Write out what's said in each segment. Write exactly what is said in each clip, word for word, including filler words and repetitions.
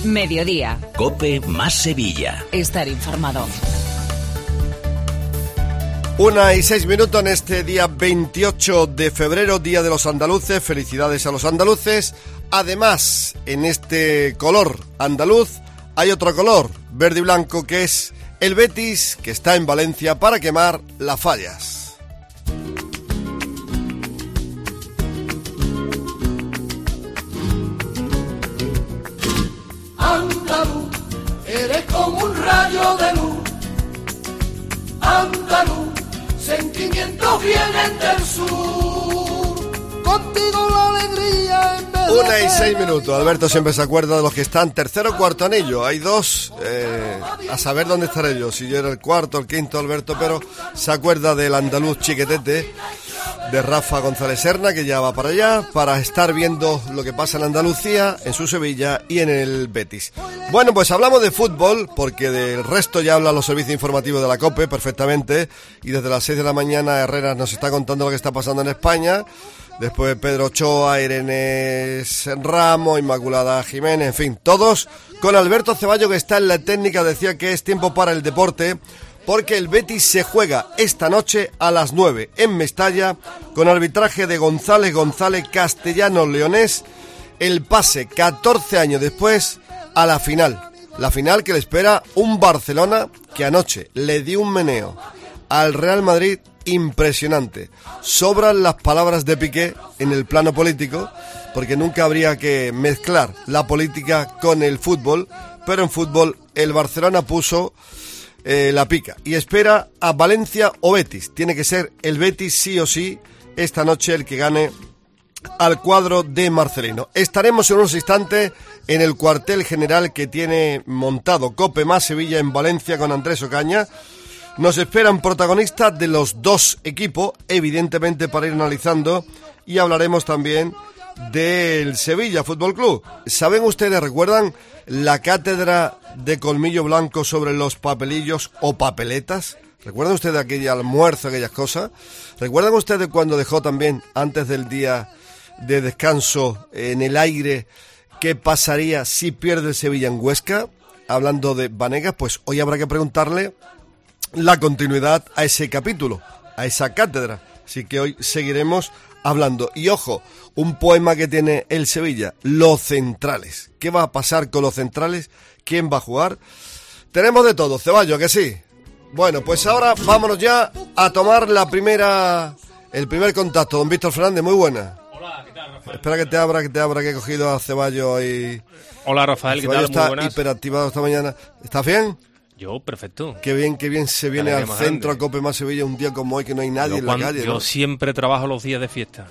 Mediodía. COPE más Sevilla. Estar informado. Una y seis minutos en este día veintiocho de febrero, Día de los Andaluces. Felicidades a los andaluces. Además, en este color andaluz hay otro color, verde y blanco, que es el Betis, que está en Valencia para quemar las fallas. Andaluz, eres como un rayo de luz. Andaluz, sentimientos vienen del sur. Contigo la alegría en vez de... Una y seis minutos. Alberto siempre se acuerda de los que están tercero o cuarto anillo. Hay dos, eh, a saber dónde estaré yo. Si yo era el cuarto, el quinto, Alberto, pero se acuerda del andaluz chiquetete de Rafa González Serna, que ya va para allá, para estar viendo lo que pasa en Andalucía, en su Sevilla y en el Betis. Bueno, pues hablamos de fútbol, porque del resto ya hablan los servicios informativos de la COPE perfectamente, y desde las seis de la mañana Herrera nos está contando lo que está pasando en España. Después Pedro Ochoa, Irene Ramos, Inmaculada Jiménez, en fin, todos con Alberto Ceballos, que está en la técnica. Decía que es tiempo para el deporte, porque el Betis se juega esta noche a las nueve en Mestalla, con arbitraje de González González Castellano Leonés, el pase catorce años después a la final. La final que le espera un Barcelona que anoche le dio un meneo al Real Madrid impresionante. Sobran las palabras de Piqué en el plano político, porque nunca habría que mezclar la política con el fútbol, pero en fútbol el Barcelona puso eh, la pica y espera a Valencia o Betis. Tiene que ser el Betis sí o sí esta noche el que gane al cuadro de Marcelino. Estaremos en unos instantes en el cuartel general que tiene montado COPE más Sevilla en Valencia con Andrés Ocaña. Nos esperan protagonistas de los dos equipos, evidentemente, para ir analizando, y hablaremos también del Sevilla Fútbol Club. ¿Saben ustedes, recuerdan la cátedra de Colmillo Blanco sobre los papelillos o papeletas? ¿Recuerdan ustedes aquel almuerzo, aquellas cosas? ¿Recuerdan ustedes cuando dejó también, antes del día de descanso, en el aire, qué pasaría si pierde el Sevilla en Huesca? Hablando de Vanegas, pues hoy habrá que preguntarle la continuidad a ese capítulo, a esa cátedra. Así que hoy seguiremos hablando. Y ojo, un poema que tiene el Sevilla, los centrales. ¿Qué va a pasar con los centrales? ¿Quién va a jugar? Tenemos de todo, Ceballos, ¿que sí? Bueno, pues ahora vámonos ya a tomar la primera, el primer contacto. Don Víctor Fernández, muy buena. Hola, ¿qué tal, Rafael? Espera que te abra, que te abra, que he cogido a Ceballos y... Hola, Rafael, ¿qué tal? Ceballos está muy buenas. hiperactivado esta mañana. ¿Estás bien? Yo, perfecto. Qué bien, qué bien se viene al centro a COPE más Sevilla un día como hoy, que no hay nadie yo en cuando, la calle, Yo ¿no? siempre trabajo los días de fiesta.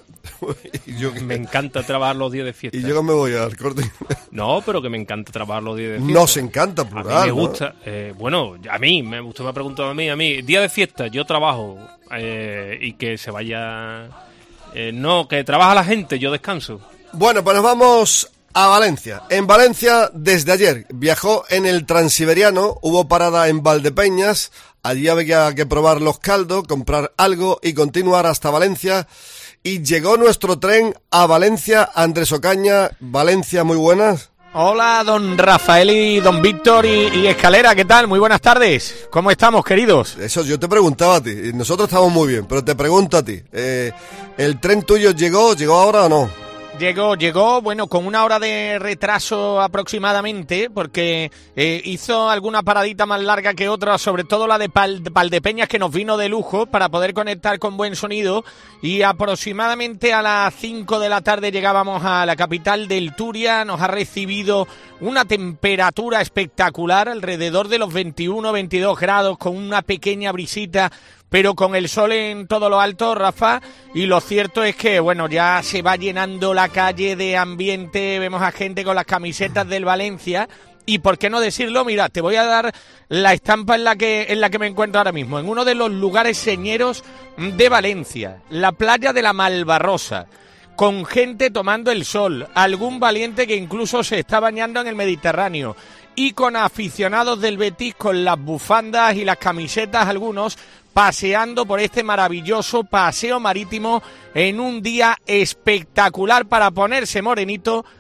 y yo, Me encanta trabajar los días de fiesta. Y yo que me voy al corte. No, pero que me encanta trabajar los días de fiesta. Nos encanta, plural, A mí me ¿no? gusta. Eh, bueno, a mí, me, usted me ha preguntado a mí, a mí, día de fiesta, yo trabajo eh, y que se vaya... Eh, no, que trabaja la gente, yo descanso. Bueno, pues nos vamos a Valencia. En Valencia, desde ayer, viajó en el Transiberiano, hubo parada en Valdepeñas, allí había que probar los caldos, comprar algo y continuar hasta Valencia. Y llegó nuestro tren a Valencia. Andrés Ocaña, Valencia, muy buenas. Hola, don Rafael y don Víctor y, y Escalera, ¿qué tal? Muy buenas tardes. ¿Cómo estamos, queridos? Eso yo te preguntaba a ti. Nosotros estamos muy bien, pero te pregunto a ti. Eh, ¿El tren tuyo llegó, llegó ahora o no? Llegó, llegó, bueno, con una hora de retraso aproximadamente, porque eh, hizo alguna paradita más larga que otra, sobre todo la de Pal- Valdepeñas, que nos vino de lujo para poder conectar con buen sonido, y aproximadamente a las cinco de la tarde llegábamos a la capital del Turia. Nos ha recibido una temperatura espectacular, alrededor de los veintiuno, veintidós grados, con una pequeña brisita, pero con el sol en todo lo alto, Rafa, y lo cierto es que, bueno, ya se va llenando la calle de ambiente, vemos a gente con las camisetas del Valencia, y por qué no decirlo, mira, te voy a dar la estampa en la que en la que me encuentro ahora mismo, en uno de los lugares señeros de Valencia, la playa de la Malvarrosa, con gente tomando el sol, algún valiente que incluso se está bañando en el Mediterráneo, y con aficionados del Betis con las bufandas y las camisetas, algunos paseando por este maravilloso paseo marítimo en un día espectacular para ponerse morenito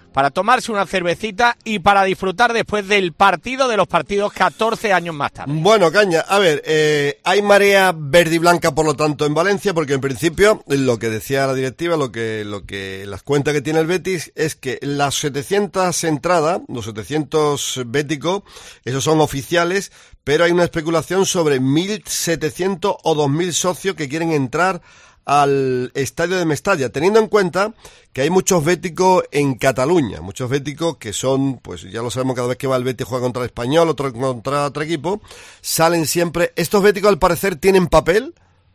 para tomarse una cervecita y para disfrutar después del partido de los partidos catorce años más tarde. Bueno, Caña, a ver, eh, hay marea verde y blanca, por lo tanto, en Valencia, porque en principio lo que decía la directiva, lo que, lo que las cuentas que tiene el Betis es que las setecientas entradas, los setecientos béticos, esos son oficiales, pero hay una especulación sobre mil setecientos o dos mil socios que quieren entrar al estadio de Mestalla, teniendo en cuenta que hay muchos béticos en Cataluña, muchos béticos que son, pues ya lo sabemos, cada vez que va el Betis juega contra el Español, otro contra otro equipo, salen siempre. Estos béticos al parecer tienen papel.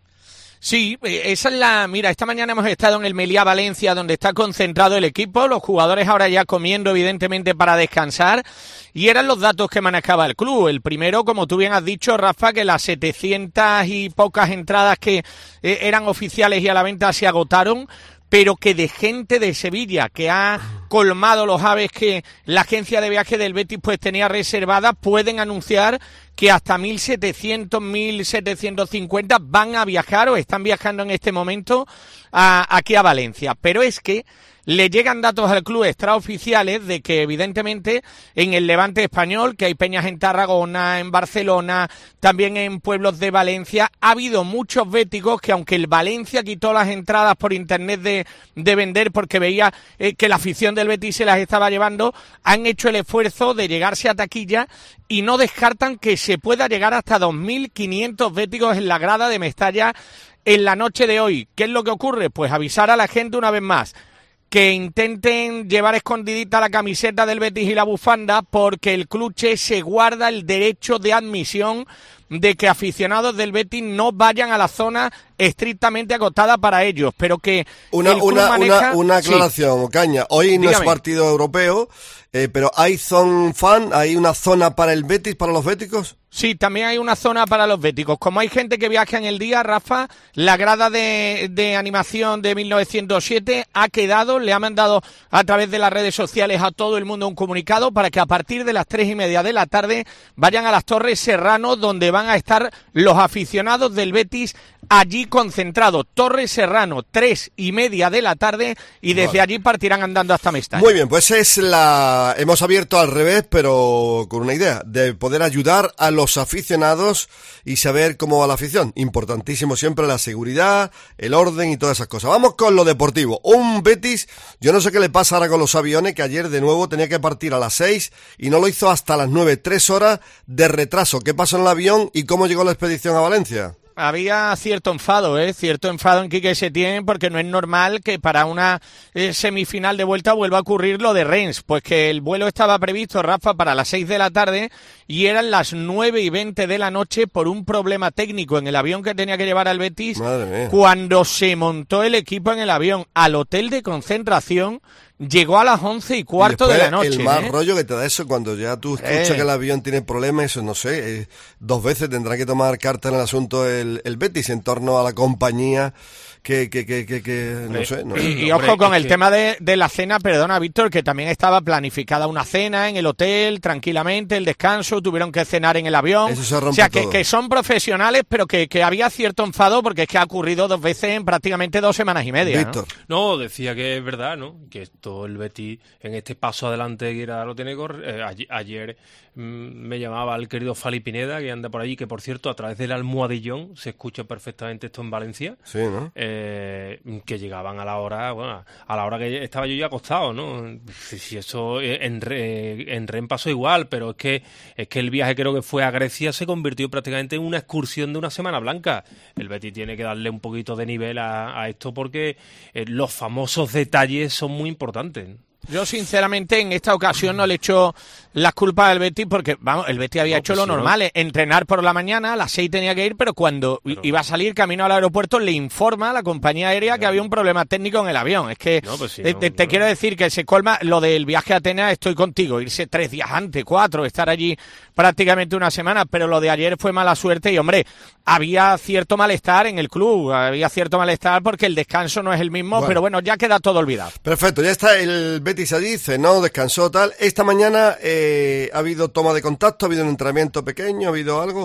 Sí, esa es la... Mira, esta mañana hemos estado en el Meliá Valencia, donde está concentrado el equipo, los jugadores ahora ya comiendo, evidentemente, para descansar, y eran los datos que manejaba el club. El primero, como tú bien has dicho, Rafa, que las setecientas y pocas entradas que eh, eran oficiales y a la venta se agotaron, pero que de gente de Sevilla que ha colmado los aves que la agencia de viaje del Betis pues tenía reservadas, pueden anunciar que hasta mil setecientos, mil setecientos cincuenta van a viajar o están viajando en este momento a, aquí a Valencia. Pero es que le llegan datos al club extraoficiales de que evidentemente en el Levante español, que hay peñas en Tarragona, en Barcelona, también en pueblos de Valencia, ha habido muchos béticos que, aunque el Valencia quitó las entradas por internet de, de vender porque veía eh, que la afición del Betis se las estaba llevando, han hecho el esfuerzo de llegarse a taquilla y no descartan que se pueda llegar hasta dos mil quinientos béticos en la grada de Mestalla en la noche de hoy. ¿Qué es lo que ocurre? Pues avisar a la gente una vez más que intenten llevar escondidita la camiseta del Betis y la bufanda, porque el Cluche se guarda el derecho de admisión de que aficionados del Betis no vayan a la zona estrictamente acotada para ellos, pero que una el club una, maneja... una una aclaración, sí. Caña, hoy no Dígame. Es partido europeo, eh, pero hay zone fan, hay una zona para el Betis, para los béticos. Sí, también hay una zona para los béticos. Como hay gente que viaja en el día, Rafa, la grada de, de animación de mil novecientos siete ha quedado, le ha mandado a través de las redes sociales a todo el mundo un comunicado para que a partir de las tres y media de la tarde vayan a las Torres Serrano, donde van a estar los aficionados del Betis allí concentrados. Torres Serrano, tres y media de la tarde, y desde vale. allí partirán andando hasta Mestalla. Muy bien, pues es la... hemos abierto al revés, pero con una idea, de poder ayudar a los aficionados y saber cómo va la afición. Importantísimo siempre la seguridad, el orden y todas esas cosas. Vamos con lo deportivo. Un Betis, yo no sé qué le pasa ahora con los aviones, que ayer de nuevo tenía que partir a las seis y no lo hizo hasta las nueve, tres horas de retraso. ¿Qué pasó en el avión y cómo llegó la expedición a Valencia? Había cierto enfado, ¿eh? Cierto enfado en Quique Setién, porque no es normal que para una eh, semifinal de vuelta vuelva a ocurrir lo de Rennes. Pues que el vuelo estaba previsto, Rafa, para las seis de la tarde y eran las nueve y veinte de la noche por un problema técnico en el avión que tenía que llevar al Betis. Madre mía. Cuando se montó el equipo en el avión al hotel de concentración, llegó a las once y cuarto y de la noche. El mal ¿eh? rollo que te da eso cuando ya tú escuchas eh. que el avión tiene problemas, eso no sé, eh, dos veces tendrá que tomar carta en el asunto el, el Betis en torno a la compañía que, que, que, que, que no sé. No, y, no, y hombre, ojo con el que... tema de, de la cena, perdona Víctor, que también estaba planificada una cena en el hotel, tranquilamente, el descanso, tuvieron que cenar en el avión. Eso se rompe o sea, que, todo. que son profesionales, pero que, que había cierto enfado porque es que ha ocurrido dos veces en prácticamente dos semanas y media. Víctor. ¿no? no, decía que es verdad, ¿no? Que esto el Betis en este paso adelante que era lo tiene que correr. Eh, ayer, ayer mmm, me llamaba el querido Fali Pineda, que anda por allí, que por cierto a través del almohadillón se escucha perfectamente esto en Valencia. Sí, ¿no? Eh, que llegaban a la hora, bueno, a la hora que estaba yo ya acostado, ¿no? Si, si eso en Re, en Rennes pasó igual, pero es que es que el viaje creo que fue a Grecia se convirtió prácticamente en una excursión de una semana blanca. El Betis tiene que darle un poquito de nivel a, a esto porque eh, los famosos detalles son muy importantes. Yo, sinceramente, en esta ocasión no le echo las culpas al Betis porque, vamos, el Betis había no, hecho pues lo sí, normal, ¿no? Entrenar por la mañana, a las seis tenía que ir, pero cuando pero... iba a salir camino al aeropuerto le informa a la compañía aérea no. que había un problema técnico en el avión. Es que no, pues sí, te, no, te, te no. quiero decir que se colma lo del viaje a Atenas, estoy contigo, irse tres días antes, cuatro, estar allí prácticamente una semana, pero lo de ayer fue mala suerte y, hombre, había cierto malestar en el club, había cierto malestar porque el descanso no es el mismo, bueno. pero bueno, ya queda todo olvidado. Perfecto, ya está el Betis allí, cenó, descansó, tal. Esta mañana eh, ha habido toma de contacto, ha habido un entrenamiento pequeño, ha habido algo.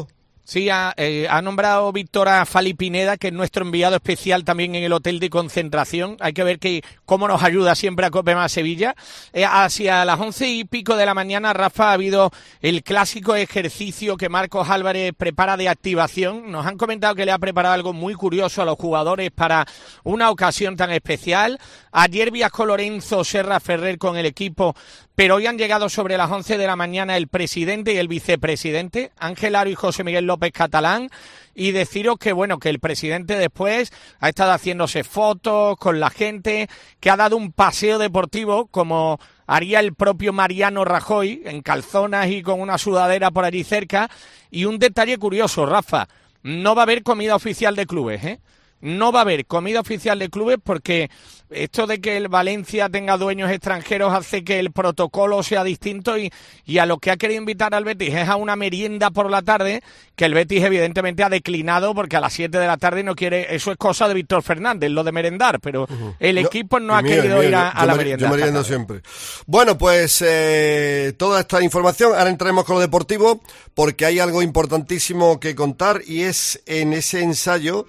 Sí, ha, eh, ha nombrado Víctor a Fali Pineda, que es nuestro enviado especial también en el hotel de concentración. Hay que ver que cómo nos ayuda siempre a Cope Más Sevilla. Eh, hacia las once y pico de la mañana, Rafa, ha habido el clásico ejercicio que Marcos Álvarez prepara de activación. Nos han comentado que le ha preparado algo muy curioso a los jugadores para una ocasión tan especial. Ayer viajó Lorenzo Serra Ferrer con el equipo, pero hoy han llegado sobre las once de la mañana el presidente y el vicepresidente, Ángel Aro y José Miguel López Catalán, y deciros que, bueno, que el presidente después ha estado haciéndose fotos con la gente, que ha dado un paseo deportivo como haría el propio Mariano Rajoy, en calzonas y con una sudadera por allí cerca. Y un detalle curioso, Rafa, no va a haber comida oficial de clubes, ¿eh? No va a haber comida oficial de clubes porque esto de que el Valencia tenga dueños extranjeros hace que el protocolo sea distinto y, y a lo que ha querido invitar al Betis es a una merienda por la tarde, que el Betis evidentemente ha declinado porque a las siete de la tarde no quiere, eso es cosa de Víctor Fernández, lo de merendar, pero uh-huh. el equipo no, no ha mío, querido mío, ir a, a la merienda. Yo meriendo siempre. Bueno, pues eh, toda esta información, ahora entraremos con lo deportivo porque hay algo importantísimo que contar y es en ese ensayo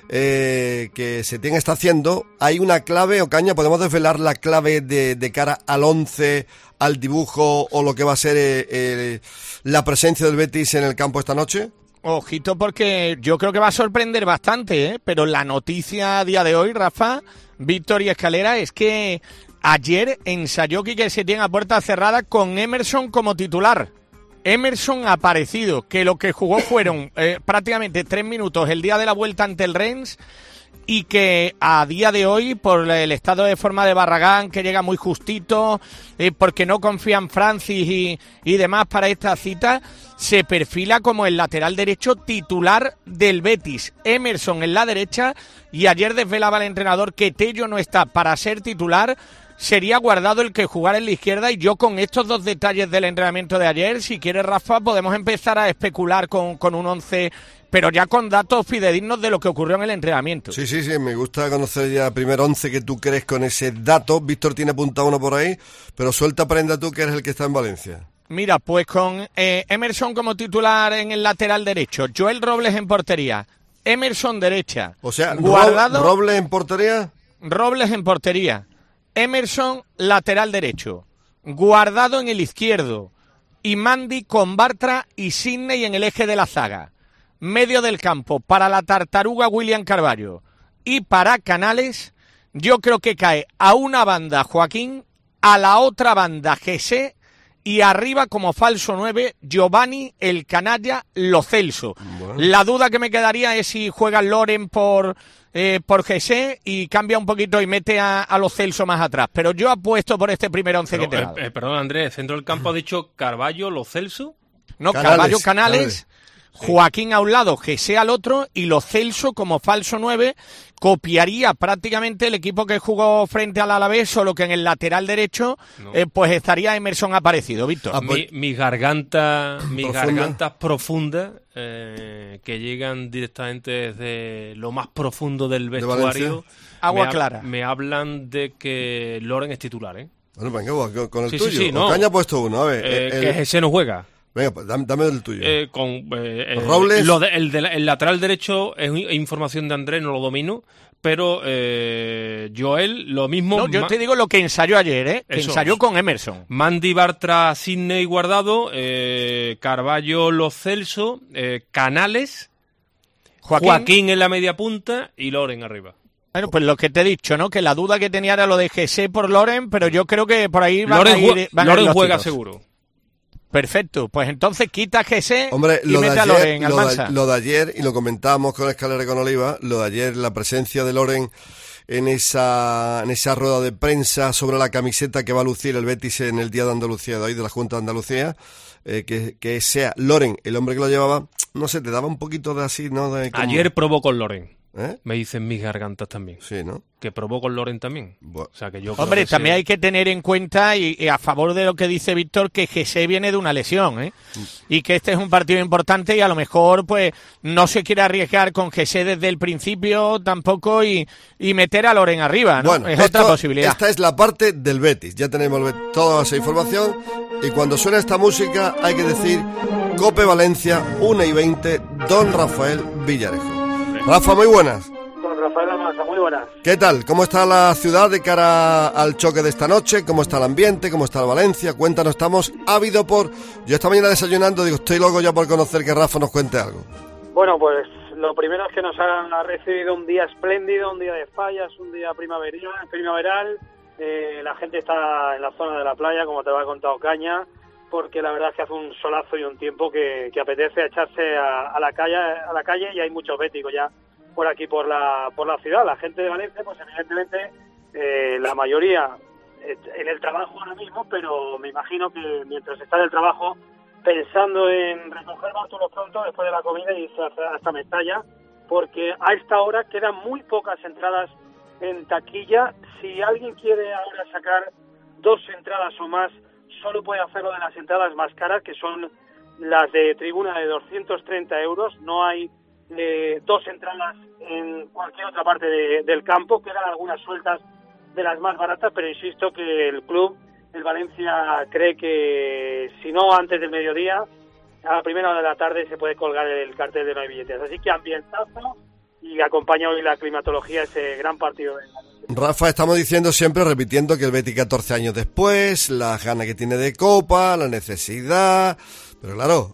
Eh, que Setién está haciendo, hay una clave, Ocaña, ¿podemos desvelar la clave de, de cara al once, al dibujo o lo que va a ser eh, eh, la presencia del Betis en el campo esta noche? Ojito, porque yo creo que va a sorprender bastante, ¿eh? Pero la noticia a día de hoy, Rafa, Víctor y Escalera, es que ayer ensayó Quique Setién a puerta cerrada con Emerson como titular. Emerson ha aparecido, que lo que jugó fueron eh, prácticamente tres minutos el día de la vuelta ante el Rennes y que a día de hoy, por el estado de forma de Barragán, que llega muy justito, eh, porque no confía en Francis y, y demás para esta cita, se perfila como el lateral derecho titular del Betis. Emerson en la derecha, y ayer desvelaba el entrenador que Tello no está para ser titular. Sería Guardado el que jugara en la izquierda, y yo con estos dos detalles del entrenamiento de ayer, si quieres, Rafa, podemos empezar a especular con, con un once, pero ya con datos fidedignos de lo que ocurrió en el entrenamiento. Sí, sí, sí, me gusta conocer ya el primer once que tú crees con ese dato. Víctor tiene apuntado uno por ahí, pero suelta prenda tú que eres el que está en Valencia. Mira, pues con eh, Emerson como titular en el lateral derecho, Joel Robles en portería, Emerson derecha. O sea, Guardado, Robles en portería. Robles en portería. Emerson, lateral derecho, Guardado en el izquierdo, y Mandy con Bartra y Sidney en el eje de la zaga. Medio del campo para la tartaruga William Carvalho y para Canales, yo creo que cae a una banda Joaquín, a la otra banda Jesse, y arriba como falso nueve Giovanni, el canalla, Lo Celso. Bueno. La duda que me quedaría es si juega Loren por... Eh, por Jesse y cambia un poquito y mete a, a Lo Celso más atrás. Pero yo apuesto por este primer once que te he dado. Eh, eh, perdón, Andrés, centro del campo ha dicho Carvalho, Lo Celso. No, Canales, Carvalho, Canales, Canales. Joaquín a un lado, Jesse al otro, y Lo Celso como falso nueve copiaría prácticamente el equipo que jugó frente al Alavés, solo que en el lateral derecho no. eh, pues estaría Emerson aparecido, Víctor. Ah, pues, mi, mi garganta, mis gargantas profundas eh, que llegan directamente desde lo más profundo del vestuario. ¿De Agua me clara. Me hablan de que Loren es titular, ¿eh? Bueno, venga, con el sí, tuyo. Sí, sí, no. Ocaña ha puesto uno, a ver. Eh, el... Que Jesse no juega. Venga, pues dame, dame el tuyo. Eh, con eh, Robles. Lo de, el, de, el lateral derecho es información de Andrés, no lo domino, pero eh, Joel, lo mismo... No, yo ma- te digo lo que ensayó ayer, ¿eh? Que Eso, ensayó con Emerson. Mandy, Bartra, Sidney, Guardado, eh, Carvalho, Lo Celso, eh, Canales, Joaquín. Joaquín en la media punta y Loren arriba. Bueno, pues lo que te he dicho, ¿no? Que la duda que tenía era lo de Jesse por Loren, pero yo creo que por ahí van Loren a ir, van Loren a ir los juega tiros. Seguro. Perfecto, pues entonces quita Jesse Hombre, y lo mete de a Loren, ayer, lo, Almansa. de, lo de ayer, y lo comentábamos con Escalera y con Oliva, lo de ayer, la presencia de Loren en esa en esa rueda de prensa sobre la camiseta que va a lucir el Betis en el Día de Andalucía de hoy, de la Junta de Andalucía, eh, que, que sea Loren el hombre que lo llevaba, no sé, te daba un poquito de así, ¿no? De como... Ayer probó con Loren. ¿Eh? Me dicen mis gargantas también. Sí, ¿no? Que probó con Loren también. Bueno. O sea, que yo Hombre, creo que también se... hay que tener en cuenta, y, y a favor de lo que dice Víctor, que Jesse viene de una lesión, ¿eh? Y que este es un partido importante y a lo mejor pues no se quiere arriesgar con Jesse desde el principio tampoco y, y meter a Loren arriba, ¿no? Bueno, es esto, otra posibilidad. Esta es la parte del Betis. Ya tenemos el Bet- toda esa información. Y cuando suena esta música hay que decir Cope Valencia, una y veinte, Don Rafael Villarejo. Rafa, muy buenas. Don Rafael Amasa, muy buenas. ¿Qué tal? ¿Cómo está la ciudad de cara al choque de esta noche? ¿Cómo está el ambiente? ¿Cómo está el Valencia? Cuéntanos, estamos ávidos por... Yo esta mañana desayunando, digo, estoy loco ya por conocer que Rafa nos cuente algo. Bueno, pues lo primero es que nos ha recibido un día espléndido, un día de fallas, un día primaveral. primaveral. Eh, la gente está en la zona de la playa, como te lo ha contado Caña, porque la verdad es que hace un solazo y un tiempo que, que apetece echarse a, a la calle a la calle y hay muchos béticos ya por aquí por la por la ciudad. La gente de Valencia, pues evidentemente eh, la mayoría eh, en el trabajo ahora mismo, pero me imagino que mientras está en el trabajo pensando en recoger Bartulo pronto después de la comida y irse hasta, hasta Mestalla, porque a esta hora quedan muy pocas entradas en taquilla. Si alguien quiere ahora sacar dos entradas o más, solo puede hacerlo de las entradas más caras, que son las de tribuna de doscientos treinta euros. No hay eh, dos entradas en cualquier otra parte de, del campo. Quedan algunas sueltas de las más baratas, pero insisto que el club, el Valencia, cree que si no antes del mediodía, a la primera hora de la tarde se puede colgar el cartel de no hay billetes. Así que ambientazo, y acompaña hoy la climatología ese gran partido de la noche. Rafa, estamos diciendo siempre, repitiendo, que el Betis catorce años después, las ganas que tiene de Copa, la necesidad, pero claro,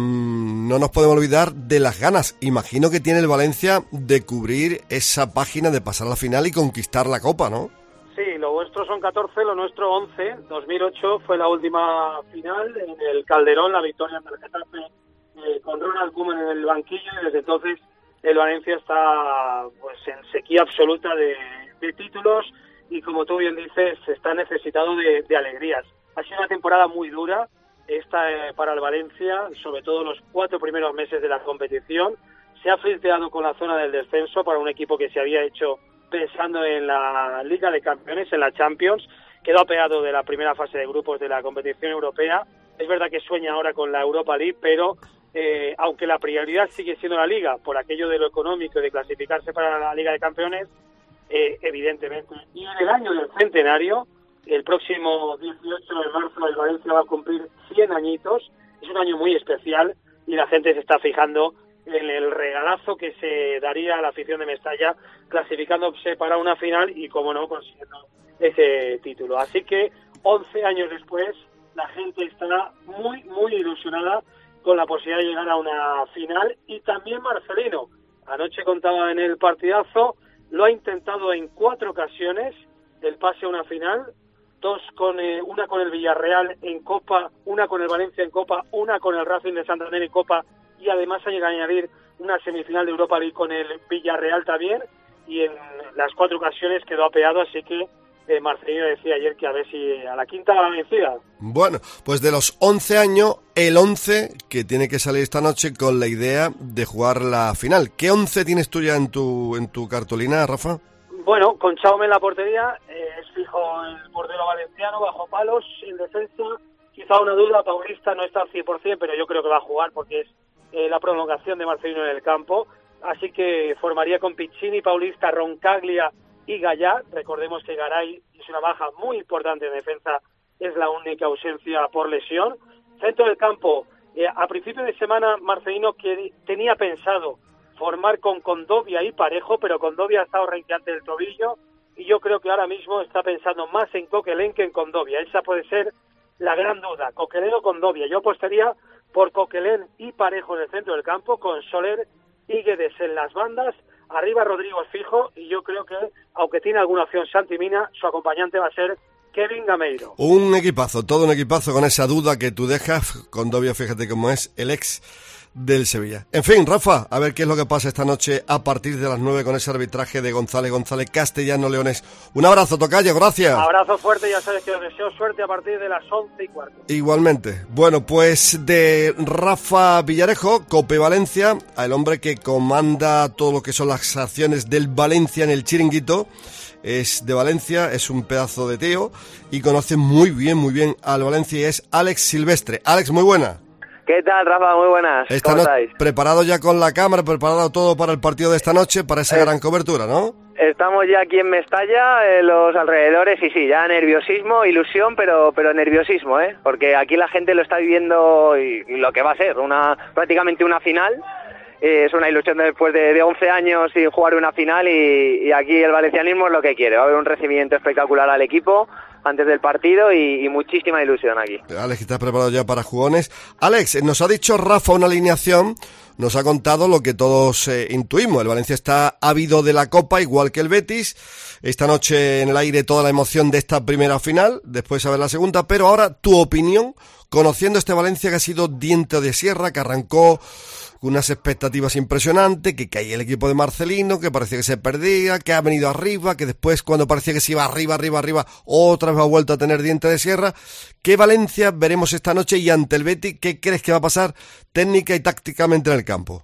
mmm, no nos podemos olvidar de las ganas, imagino que tiene el Valencia de cubrir esa página, de pasar a la final y conquistar la Copa, ¿no? Sí, lo vuestro son catorce, lo nuestro once. dos mil ocho fue la última final en el Calderón, la victoria ante el Getafe eh, con Ronald Koeman en el banquillo, y desde entonces el Valencia está pues en sequía absoluta de, de títulos, y como tú bien dices, está necesitado de, de alegrías. Ha sido una temporada muy dura esta eh, para el Valencia, sobre todo los cuatro primeros meses de la competición. Se ha flirteado con la zona del descenso para un equipo que se había hecho pensando en la Liga de Campeones, en la Champions. Quedó apeado de la primera fase de grupos de la competición europea. Es verdad que sueña ahora con la Europa League, pero eh, aunque la prioridad sigue siendo la Liga, por aquello de lo económico y de clasificarse para la Liga de Campeones, eh, evidentemente. Y en el año del centenario, el próximo dieciocho de marzo, el Valencia va a cumplir cien añitos. Es un año muy especial y la gente se está fijando en el regalazo que se daría a la afición de Mestalla, clasificándose para una final y, como no, consiguiendo ese título. Así que once años después, la gente está muy, muy ilusionada con la posibilidad de llegar a una final. Y también Marcelino, anoche contaba en el partidazo, lo ha intentado en cuatro ocasiones, el pase a una final, dos con eh, una con el Villarreal en Copa, una con el Valencia en Copa, una con el Racing de Santander en Copa, y además ha llegado a añadir una semifinal de Europa League con el Villarreal también, y en las cuatro ocasiones quedó apeado, así que eh, Marcelino decía ayer que a ver si a la quinta va la vencida. Bueno, pues de los once años, el once que tiene que salir esta noche con la idea de jugar la final. ¿Qué once tienes tú ya en tu, en tu cartulina, Rafa? Bueno, con Chaume en la portería, eh, es fijo el portero valenciano, bajo palos, en defensa, quizá una duda, Paulista no está al cien por ciento, pero yo creo que va a jugar porque es eh, la prolongación de Marcelino en el campo, así que formaría con Piccini, Paulista, Roncaglia y Gallá. Recordemos que Garay es una baja muy importante en defensa, es la única ausencia por lesión. Centro del campo, eh, a principio de semana Marcelino que tenía pensado formar con Condovia y Parejo, pero Condovia ha estado renqueante del tobillo, y yo creo que ahora mismo está pensando más en Coquelin que en Condovia. Esa puede ser la gran duda, Coquelin o Condovia. Yo apostaría por Coquelin y Parejo en el centro del campo, con Soler y Guedes en las bandas, arriba Rodrigo es fijo, y yo creo que, aunque tiene alguna opción Santi Mina, su acompañante va a ser Kevin Gameiro. Un equipazo, todo un equipazo con esa duda que tú dejas. Condovia, fíjate cómo es el ex del Sevilla. En fin, Rafa, a ver qué es lo que pasa esta noche a partir de las nueve con ese arbitraje de González González Castellano Leones. Un abrazo, tocayo, gracias. Abrazo fuerte, ya sabes que os deseo suerte a partir de las once y cuarto. Igualmente. Bueno, pues de Rafa Villarejo, Cope Valencia, el hombre que comanda todo lo que son las acciones del Valencia en el chiringuito. Es de Valencia, es un pedazo de tío y conoce muy bien, muy bien al Valencia y es Alex Silvestre. Alex, muy buena. ¿Qué tal, Rafa? Muy buenas. Esta ¿Cómo no... estáis? Preparado ya con la cámara, preparado todo para el partido de esta noche, para esa eh, gran cobertura, ¿no? Estamos ya aquí en Mestalla, en los alrededores, y sí, ya nerviosismo, ilusión, pero pero nerviosismo, ¿eh? Porque aquí la gente lo está viviendo y, y lo que va a ser, una prácticamente una final. Eh, es una ilusión después de, de once años sin jugar una final y, y aquí el valencianismo es lo que quiere. Va a haber un recibimiento espectacular al equipo antes del partido y, y muchísima ilusión aquí. Alex, ¿estás preparado ya para jugones? Alex, nos ha dicho Rafa una alineación, nos ha contado lo que todos eh, intuimos. El Valencia está ávido de la Copa, igual que el Betis. Esta noche en el aire toda la emoción de esta primera final, después a ver la segunda. Pero ahora, tu opinión, conociendo este Valencia que ha sido diente de sierra, que arrancó con unas expectativas impresionantes, que caía el equipo de Marcelino, que parecía que se perdía, que ha venido arriba, que después cuando parecía que se iba arriba, arriba, arriba, otra vez ha vuelto a tener diente de sierra. ¿Qué Valencia veremos esta noche y ante el Betis qué crees que va a pasar técnica y tácticamente en el campo?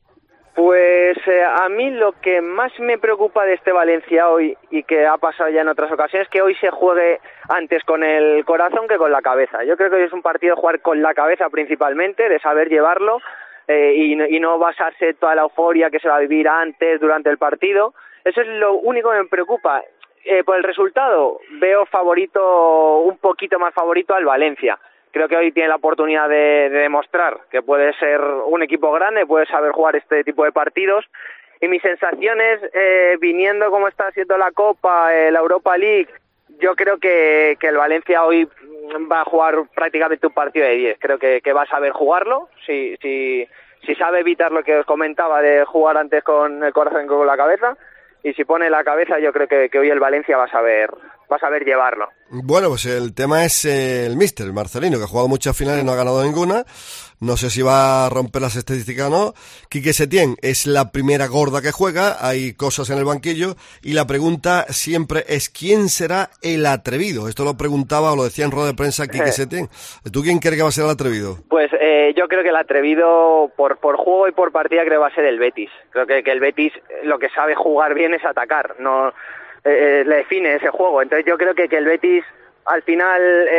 Pues eh, a mí lo que más me preocupa de este Valencia hoy y que ha pasado ya en otras ocasiones es que hoy se juegue antes con el corazón que con la cabeza. Yo creo que hoy es un partido de jugar con la cabeza principalmente, de saber llevarlo. Eh, y, no, y no basarse toda la euforia que se va a vivir antes, durante el partido. Eso es lo único que me preocupa. Eh, por el resultado, veo favorito, un poquito más favorito al Valencia. Creo que hoy tiene la oportunidad de, de demostrar que puede ser un equipo grande, puede saber jugar este tipo de partidos. Y mis sensaciones, eh, viniendo como está siendo la Copa, eh, la Europa League, yo creo que, que el Valencia hoy va a jugar prácticamente un partido de diez. Creo que, que va a saber jugarlo. Si, si, si sabe evitar lo que os comentaba de jugar antes con el corazón que con la cabeza. Y si pone la cabeza, yo creo que, que hoy el Valencia va a saber va a saber llevarlo. Bueno, pues el tema es eh, el míster, el Marcelino, que ha jugado muchas finales y no ha ganado ninguna. No sé si va a romper las estadísticas o no. Quique Setién es la primera gorda que juega, hay cosas en el banquillo, y la pregunta siempre es ¿quién será el atrevido? Esto lo preguntaba o lo decía en rueda de prensa Quique Setién. ¿Tú quién crees que va a ser el atrevido? Pues eh, yo creo que el atrevido por por juego y por partida creo que va a ser el Betis. Creo que, que el Betis lo que sabe jugar bien es atacar, no eh, le define ese juego. Entonces yo creo que, que el Betis al final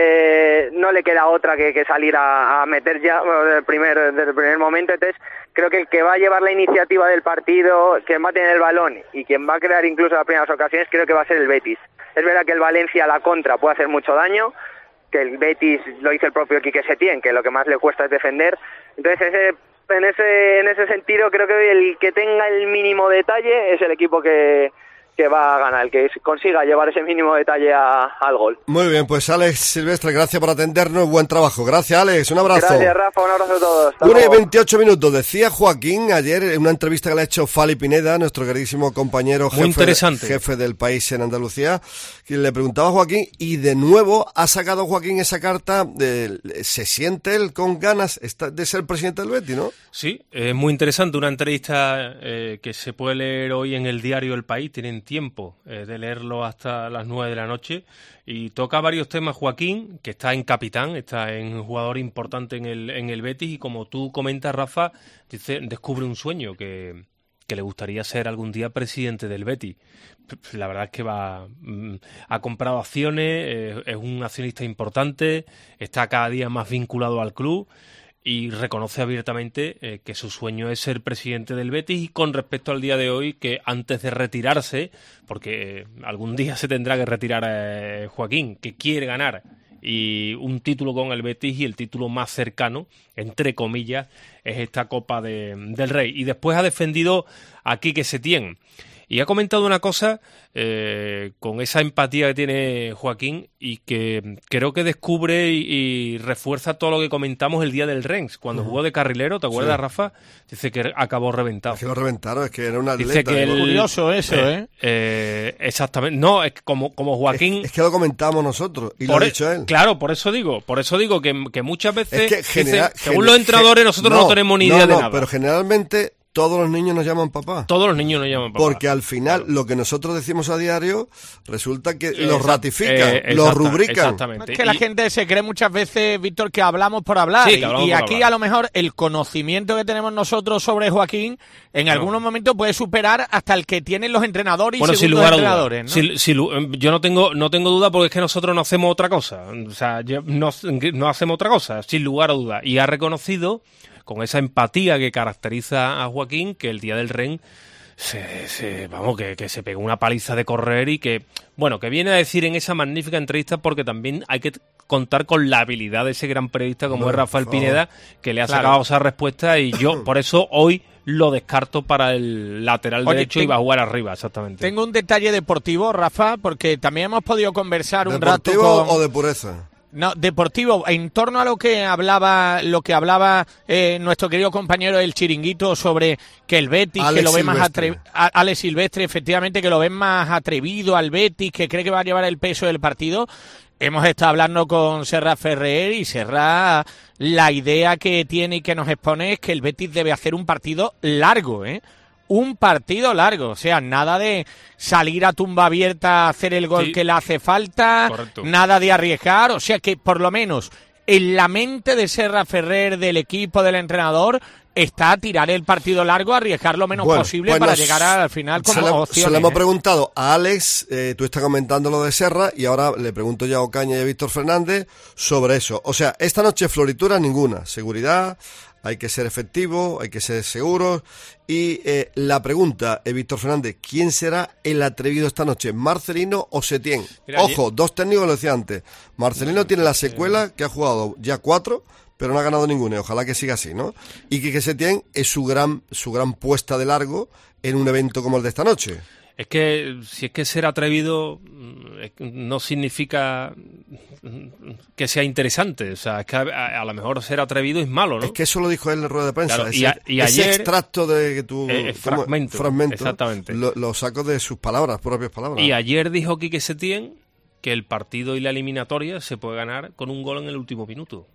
eh, no le queda otra que, que salir a, a meter ya bueno, desde, el primer, desde el primer momento. Entonces creo que el que va a llevar la iniciativa del partido, quien va a tener el balón y quien va a crear incluso las primeras ocasiones, creo que va a ser el Betis. Es verdad que el Valencia a la contra puede hacer mucho daño, que el Betis lo hizo el propio Quique Setién, que lo que más le cuesta es defender. Entonces ese, en ese en ese sentido creo que el que tenga el mínimo detalle es el equipo que que va a ganar, el que consiga llevar ese mínimo detalle a, al gol. Muy bien, pues Alex Silvestre, gracias por atendernos, buen trabajo. Gracias, Alex, un abrazo. Gracias, Rafa, un abrazo a todos. una y veintiocho minutos, decía Joaquín ayer en una entrevista que le ha hecho Fali Pineda, nuestro queridísimo compañero Muy jefe, interesante. jefe del país en Andalucía, que le preguntaba a Joaquín, y de nuevo ha sacado Joaquín esa carta, de, ¿se siente él con ganas de ser presidente del Betis, no? Sí, es muy interesante, una entrevista eh, que se puede leer hoy en el diario El País, tienen tiempo eh, de leerlo hasta las nueve de la noche, y toca varios temas Joaquín, que está en capitán, está en jugador importante en el, en el Betis, y como tú comentas, Rafa, dice, descubre un sueño, que, que le gustaría ser algún día presidente del Betis. La verdad es que va mm, ha comprado acciones, eh, es un accionista importante, está cada día más vinculado al club, y reconoce abiertamente eh, que su sueño es ser presidente del Betis. Y con respecto al día de hoy, que antes de retirarse, porque eh, algún día se tendrá que retirar eh, Joaquín, que quiere ganar y un título con el Betis, y el título más cercano, entre comillas, es esta Copa de, del Rey. Y después ha defendido a Quique Setién. Y ha comentado una cosa eh, con esa empatía que tiene Joaquín y que creo que descubre y, y refuerza todo lo que comentamos el día del Rennes, cuando uh-huh. jugó de carrilero, ¿te acuerdas, sí. Rafa? Dice que acabó reventado. Es que lo reventaron, es que era un atleta. Dice que el... curioso eso, ¿eh? ¿eh? eh exactamente. No, es que como, como Joaquín... Es, es que lo comentamos nosotros y lo ha dicho él. Claro, por eso digo, por eso digo que, que muchas veces, es que genera, dice, según los entrenadores, nosotros no, no tenemos ni idea no, de no, nada. Pero generalmente... Todos los niños nos llaman papá. Todos los niños nos llaman papá. Porque al final claro. lo que nosotros decimos a diario resulta que Exact- los ratifican, eh, los exacta, rubrican. Exactamente. Es que la y... gente se cree muchas veces, Víctor, que hablamos por hablar. Sí, y, hablamos y por aquí hablar. a lo mejor el conocimiento que tenemos nosotros sobre Joaquín en no. algunos momentos puede superar hasta el que tienen los entrenadores y bueno, segundos sin lugar entrenadores. A ¿no? sin, sin, yo no tengo no tengo duda porque es que nosotros no hacemos otra cosa. O sea, no, no hacemos otra cosa, sin lugar a duda. Y ha reconocido, con esa empatía que caracteriza a Joaquín, que el día del Rennes se, se, vamos, que, que se pegó una paliza de correr y que, bueno, que viene a decir en esa magnífica entrevista, porque también hay que contar con la habilidad de ese gran periodista como bueno, es Rafael Pineda, que le ha claro. sacado esa respuesta y yo, por eso hoy lo descarto para el lateral Oye, derecho tengo, y va a jugar arriba, exactamente. Tengo un detalle deportivo, Rafa, porque también hemos podido conversar un rato con... ¿Deportivo o de pureza? No, deportivo, en torno a lo que hablaba lo que hablaba eh, nuestro querido compañero del Chiringuito sobre que el Betis, Alex que lo ve Silvestre. más atrevido, Alex Silvestre, efectivamente, que lo ven más atrevido al Betis, que cree que va a llevar el peso del partido. Hemos estado hablando con Serra Ferrer y Serra, la idea que tiene y que nos expone es que el Betis debe hacer un partido largo, ¿eh? Un partido largo, o sea, nada de salir a tumba abierta a hacer el gol sí. que le hace falta, Correcto. Nada de arriesgar, o sea que por lo menos en la mente de Serra Ferrer, del equipo, del entrenador, está tirar el partido largo, arriesgar lo menos bueno, posible pues para nos, llegar al final como se le, opciones. Se le hemos ¿eh? preguntado a Alex, eh, tú estás comentando lo de Serra, y ahora le pregunto ya a Ocaña y a Víctor Fernández sobre eso. O sea, esta noche floritura ninguna, seguridad... Hay que ser efectivo, hay que ser seguros. Y eh, la pregunta, eh, Víctor Fernández, ¿quién será el atrevido esta noche? ¿Marcelino o Setién? Mira, Ojo, yo... dos técnicos lo decía antes. Marcelino tiene la secuela, que ha jugado ya cuatro, pero no ha ganado ninguna. Ojalá que siga así, ¿no? Y que Setién es su gran, su gran puesta de largo en un evento como el de esta noche. Es que si es que ser atrevido no significa que sea interesante, o sea, es que a, a lo mejor ser atrevido es malo, ¿no? Es que eso lo dijo él en la rueda de prensa, claro, ese, y, a, y ese ayer, extracto de que tú... Eh, fragmento, fragmento, exactamente. Lo, lo saco de sus palabras, propias palabras. Y ayer dijo Quique Setién que el partido y la eliminatoria se puede ganar con un gol en el último minuto.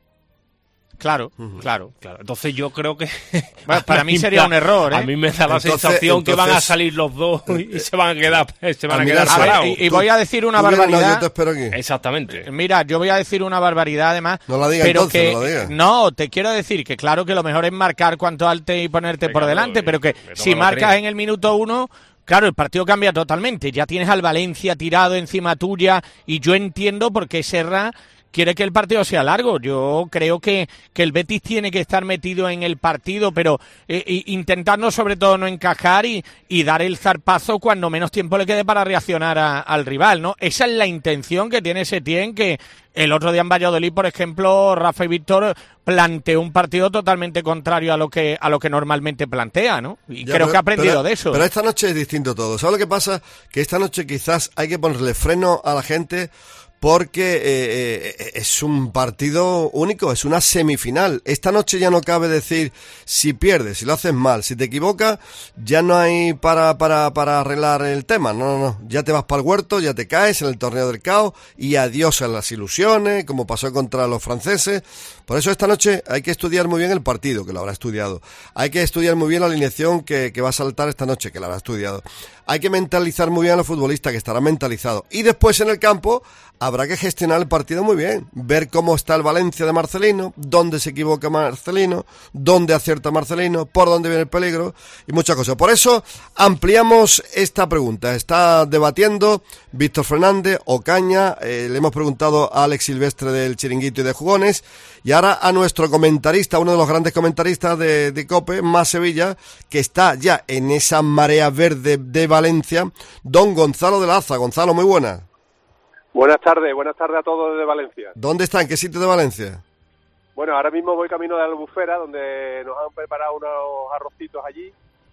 Claro, uh-huh. claro, claro. Entonces yo creo que... Bueno, para mí sería un error, ¿eh? A mí me da la entonces, sensación entonces, que van a salir los dos y se van a quedar se van a, a quedar parados. Y, y voy a decir una barbaridad. No, yo te espero aquí. Exactamente. Mira, yo voy a decir una barbaridad además. No la digas entonces, que, no la digas. No, te quiero decir que claro que lo mejor es marcar cuanto alto y ponerte Venga, por delante, no, pero que si marcas en el minuto uno... Claro, el partido cambia totalmente. Ya tienes al Valencia tirado encima tuya y yo entiendo por qué Serra quiere que el partido sea largo. Yo creo que, que el Betis tiene que estar metido en el partido, pero eh, intentando sobre todo no encajar y, y dar el zarpazo cuando menos tiempo le quede para reaccionar a, al rival, ¿no? Esa es la intención que tiene Setién, que el otro día en Valladolid, por ejemplo, Rafa y Víctor planteó un partido totalmente contrario a lo que a lo que normalmente plantea, ¿no? Y ya, creo pero, que ha aprendido pero, de eso. Pero esta noche es distinto todo. ¿Sabes lo que pasa? Que esta noche quizás hay que ponerle freno a la gente porque eh, eh, es un partido único, es una semifinal. Esta noche ya no cabe decir si pierdes, si lo haces mal, si te equivocas, ya no hay para, para, para arreglar el tema. No, no, no. Ya te vas para el huerto, ya te caes en el torneo del caos y adiós a las ilusiones, como pasó contra los franceses. Por eso esta noche hay que estudiar muy bien el partido, que lo habrá estudiado. Hay que estudiar muy bien la alineación que, que va a saltar esta noche, que la habrá estudiado. Hay que mentalizar muy bien a los futbolistas, que estarán mentalizados. Y después en el campo habrá que gestionar el partido muy bien. Ver cómo está el Valencia de Marcelino, dónde se equivoca Marcelino, dónde acierta Marcelino, por dónde viene el peligro y muchas cosas. Por eso ampliamos esta pregunta. Está debatiendo Víctor Fernández, Ocaña, eh, le hemos preguntado a Alex Silvestre del Chiringuito y de Jugones, y ahora a nuestro comentarista, uno de los grandes comentaristas de, de COPE, Más Sevilla, que está ya en esa marea verde de Valencia, don Gonzalo de la Aza. Gonzalo, muy buenas. Buenas tardes, buenas tardes a todos desde Valencia. ¿Dónde está? ¿En qué sitio de Valencia? Bueno, ahora mismo voy camino de Albufera, donde nos han preparado unos arrocitos allí,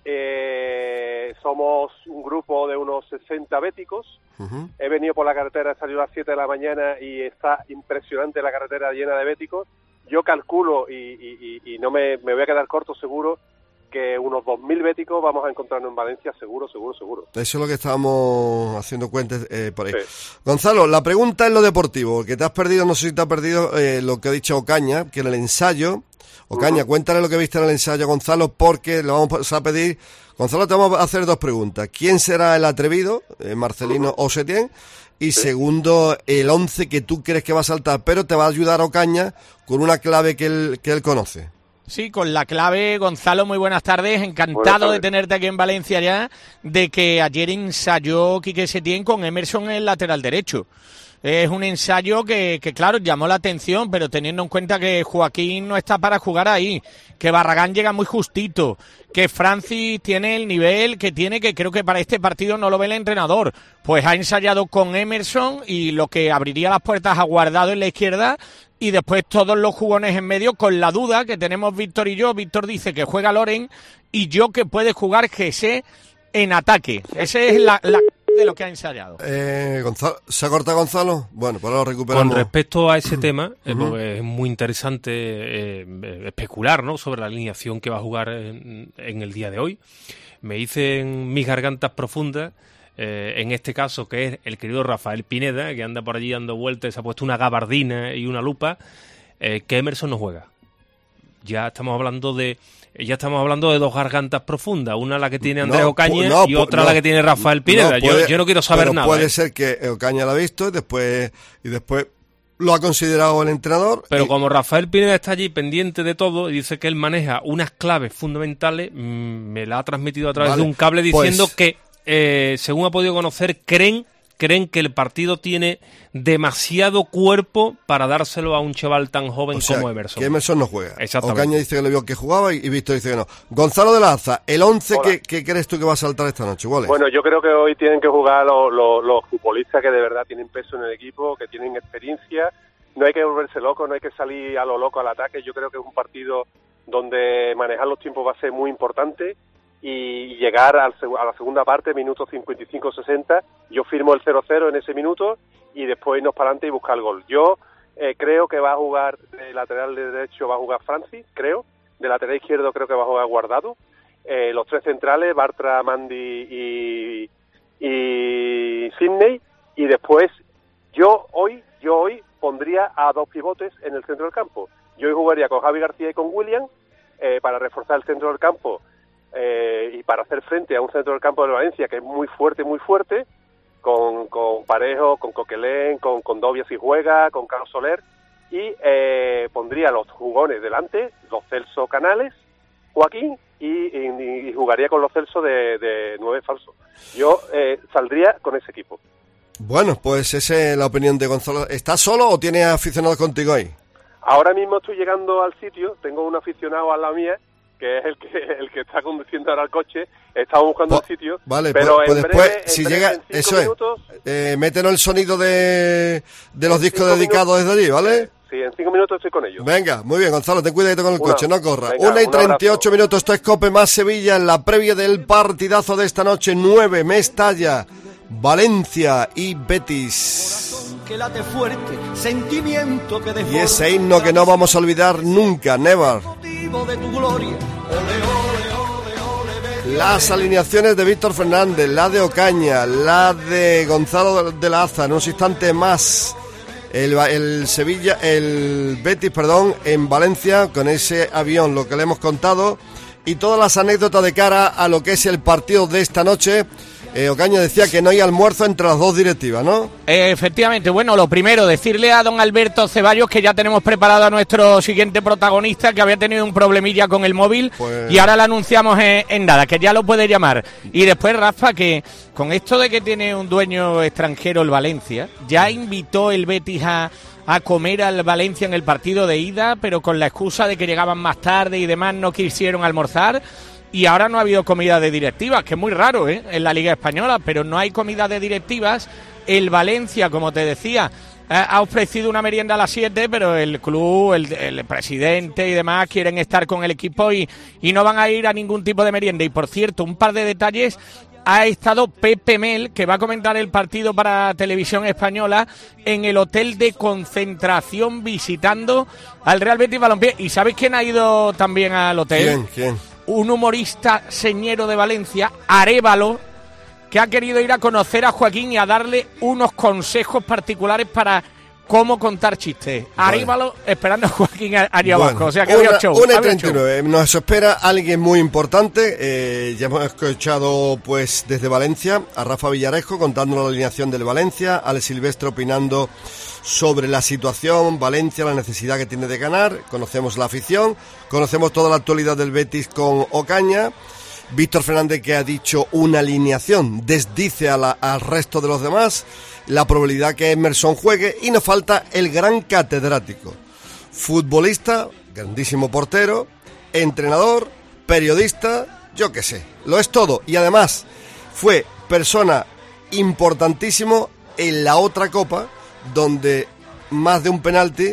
Eh, somos un grupo de unos sesenta béticos. Uh-huh. He venido por la carretera, he salido a las siete de la mañana y está impresionante la carretera llena de béticos. Yo calculo, y, y, y no me, me voy a quedar corto seguro, que unos dos mil béticos vamos a encontrarnos en Valencia, seguro, seguro, seguro. Eso es lo que estábamos haciendo cuentas eh, por ahí. Sí. Gonzalo, la pregunta es lo deportivo, que te has perdido, no sé si te has perdido eh, lo que ha dicho Ocaña, que en el ensayo, Ocaña, uh-huh. cuéntale lo que viste en el ensayo a Gonzalo, porque le vamos a pedir, Gonzalo, te vamos a hacer dos preguntas. ¿Quién será el atrevido, eh, Marcelino uh-huh. o Setién? Y sí. segundo, el once que tú crees que va a saltar, pero te va a ayudar Ocaña con una clave que él, que él conoce. Sí, con la clave, Gonzalo, muy buenas tardes, encantado buenas tardes. de tenerte aquí en Valencia ya, de que ayer ensayó Quique Setién con Emerson en el lateral derecho. Es un ensayo que, que, claro, llamó la atención, pero teniendo en cuenta que Joaquín no está para jugar ahí, que Barragán llega muy justito, que Francis tiene el nivel que tiene, que creo que para este partido no lo ve el entrenador, pues ha ensayado con Emerson y lo que abriría las puertas a Guardado en la izquierda y después todos los jugones en medio, con la duda que tenemos Víctor y yo. Víctor dice que juega Loren y yo que puede jugar Jesse en ataque. Ese es la... la de lo que ha ensayado. Eh, Gonzalo, ¿se ha cortado Gonzalo? Bueno, pues lo recuperamos. Con respecto a ese tema, eh, uh-huh. porque es muy interesante eh, especular, ¿no?, sobre la alineación que va a jugar en, en el día de hoy. Me dicen mis gargantas profundas, eh, en este caso, que es el querido Rafael Pineda, que anda por allí dando vueltas, se ha puesto una gabardina y una lupa, eh, que Emerson no juega. Ya estamos hablando de ya estamos hablando de dos gargantas profundas, una la que tiene Andrés no, Ocaña no, y otra no, la que tiene Rafael Pineda. No, puede, yo, yo no quiero saber pero nada. Puede ¿eh? ser que Ocaña la ha visto y después y después lo ha considerado el entrenador. Pero y... como Rafael Pineda está allí pendiente de todo y dice que él maneja unas claves fundamentales, mmm, me la ha transmitido a través vale, de un cable diciendo pues... que, eh, según ha podido conocer, creen creen que el partido tiene demasiado cuerpo para dárselo a un chaval tan joven, o sea, como Emerson. Que Emerson no juega. Exactamente. Ocaña dice que le vio que jugaba y, y Víctor dice que no. Gonzalo de la Aza, el once que, que crees tú que va a saltar esta noche, ¿cuál es? Bueno, yo creo que hoy tienen que jugar los, los, los futbolistas que de verdad tienen peso en el equipo, que tienen experiencia. No hay que volverse loco, no hay que salir a lo loco al ataque. Yo creo que es un partido donde manejar los tiempos va a ser muy importante. Y llegar al, a la segunda parte, minuto cincuenta y cinco sesenta, yo firmo el cero cero en ese minuto y después irnos para adelante y buscar el gol. Yo eh, creo que va a jugar de lateral de derecho, va a jugar Francis, creo, de lateral izquierdo creo que va a jugar Guardado, eh, los tres centrales, Bartra, Mandy y, y Sidney, y después yo hoy, yo hoy pondría a dos pivotes en el centro del campo. Yo hoy jugaría con Javi García y con William eh, para reforzar el centro del campo. Eh, y para hacer frente a un centro del campo de Valencia que es muy fuerte, muy fuerte, con, con Parejo, con Coquelén, con, con Dobia si juega, con Carlos Soler, y eh, pondría los jugones delante, los Celso Canales, Joaquín, y, y, y jugaría con los Celso de, de nueve falso. Yo eh, saldría con ese equipo. Bueno, pues esa es la opinión de Gonzalo. ¿Estás solo o tienes aficionados contigo ahí? Ahora mismo estoy llegando al sitio, tengo un aficionado al lado mía, que es el que el que está conduciendo ahora el coche. Estamos buscando pues, el sitio, vale, pero pues, en pues después, breve, si en llega, breve, en eso minutos, es, eh, métenos el sonido de, de los discos dedicados minutos, desde allí, ¿vale? Sí, en cinco minutos estoy con ellos. Venga, muy bien, Gonzalo, ten cuidado con el una, coche, no corra. Venga, Una y un treinta y ocho abrazo. minutos, esto es Cope más Sevilla en la previa del partidazo de esta noche, nueve, Mestalla, Valencia y Betis. Que late fuerte, sentimiento que y ese himno que no vamos a olvidar nunca, never. De tu gloria. Ole, ole, ole, Las alineaciones de Víctor Fernández, la de Ocaña, la de Gonzalo de la Aza, en unos instantes más el, el Sevilla, el Betis, perdón, en Valencia con ese avión, lo que le hemos contado y todas las anécdotas de cara a lo que es el partido de esta noche. Eh, Ocaña decía que no hay almuerzo entre las dos directivas, ¿no? Eh, efectivamente, bueno, lo primero, decirle a don Alberto Ceballos que ya tenemos preparado a nuestro siguiente protagonista, que había tenido un problemilla con el móvil, pues... y ahora lo anunciamos en, en nada, que ya lo puede llamar. Y después, Rafa, que con esto de que tiene un dueño extranjero el Valencia, ya invitó el Betis a... a comer al Valencia en el partido de ida, pero con la excusa de que llegaban más tarde y demás no quisieron almorzar. Y ahora no ha habido comida de directivas, que es muy raro, ¿eh?, en la Liga Española, pero no hay comida de directivas. El Valencia, como te decía, ha ofrecido una merienda a las siete, pero el club, el, el presidente y demás quieren estar con el equipo y, y no van a ir a ningún tipo de merienda. Y por cierto, un par de detalles. Ha estado Pepe Mel, que va a comentar el partido para Televisión Española, en el hotel de concentración visitando al Real Betis Balompié. ¿Y sabéis quién ha ido también al hotel? ¿Quién? ¿Quién? Un humorista señero de Valencia, Arévalo, que ha querido ir a conocer a Joaquín y a darle unos consejos particulares para cómo contar chistes. Vale. Arévalo esperando a Joaquín allí abajo. Bueno, o sea que una, había show. una y había treinta y nueve. show. Nos espera alguien muy importante. Eh, ya hemos escuchado pues desde Valencia a Rafa Villarejo contando la alineación del Valencia, Alex Silvestre opinando sobre la situación, Valencia, la necesidad que tiene de ganar. Conocemos la afición, conocemos toda la actualidad del Betis con Ocaña. Víctor Fernández, que ha dicho una alineación, desdice a la, al resto de los demás la probabilidad que Emerson juegue, y nos falta el gran catedrático, futbolista, grandísimo portero, entrenador, periodista, yo qué sé, lo es todo, y además fue persona importantísimo en la otra copa, donde más de un penalti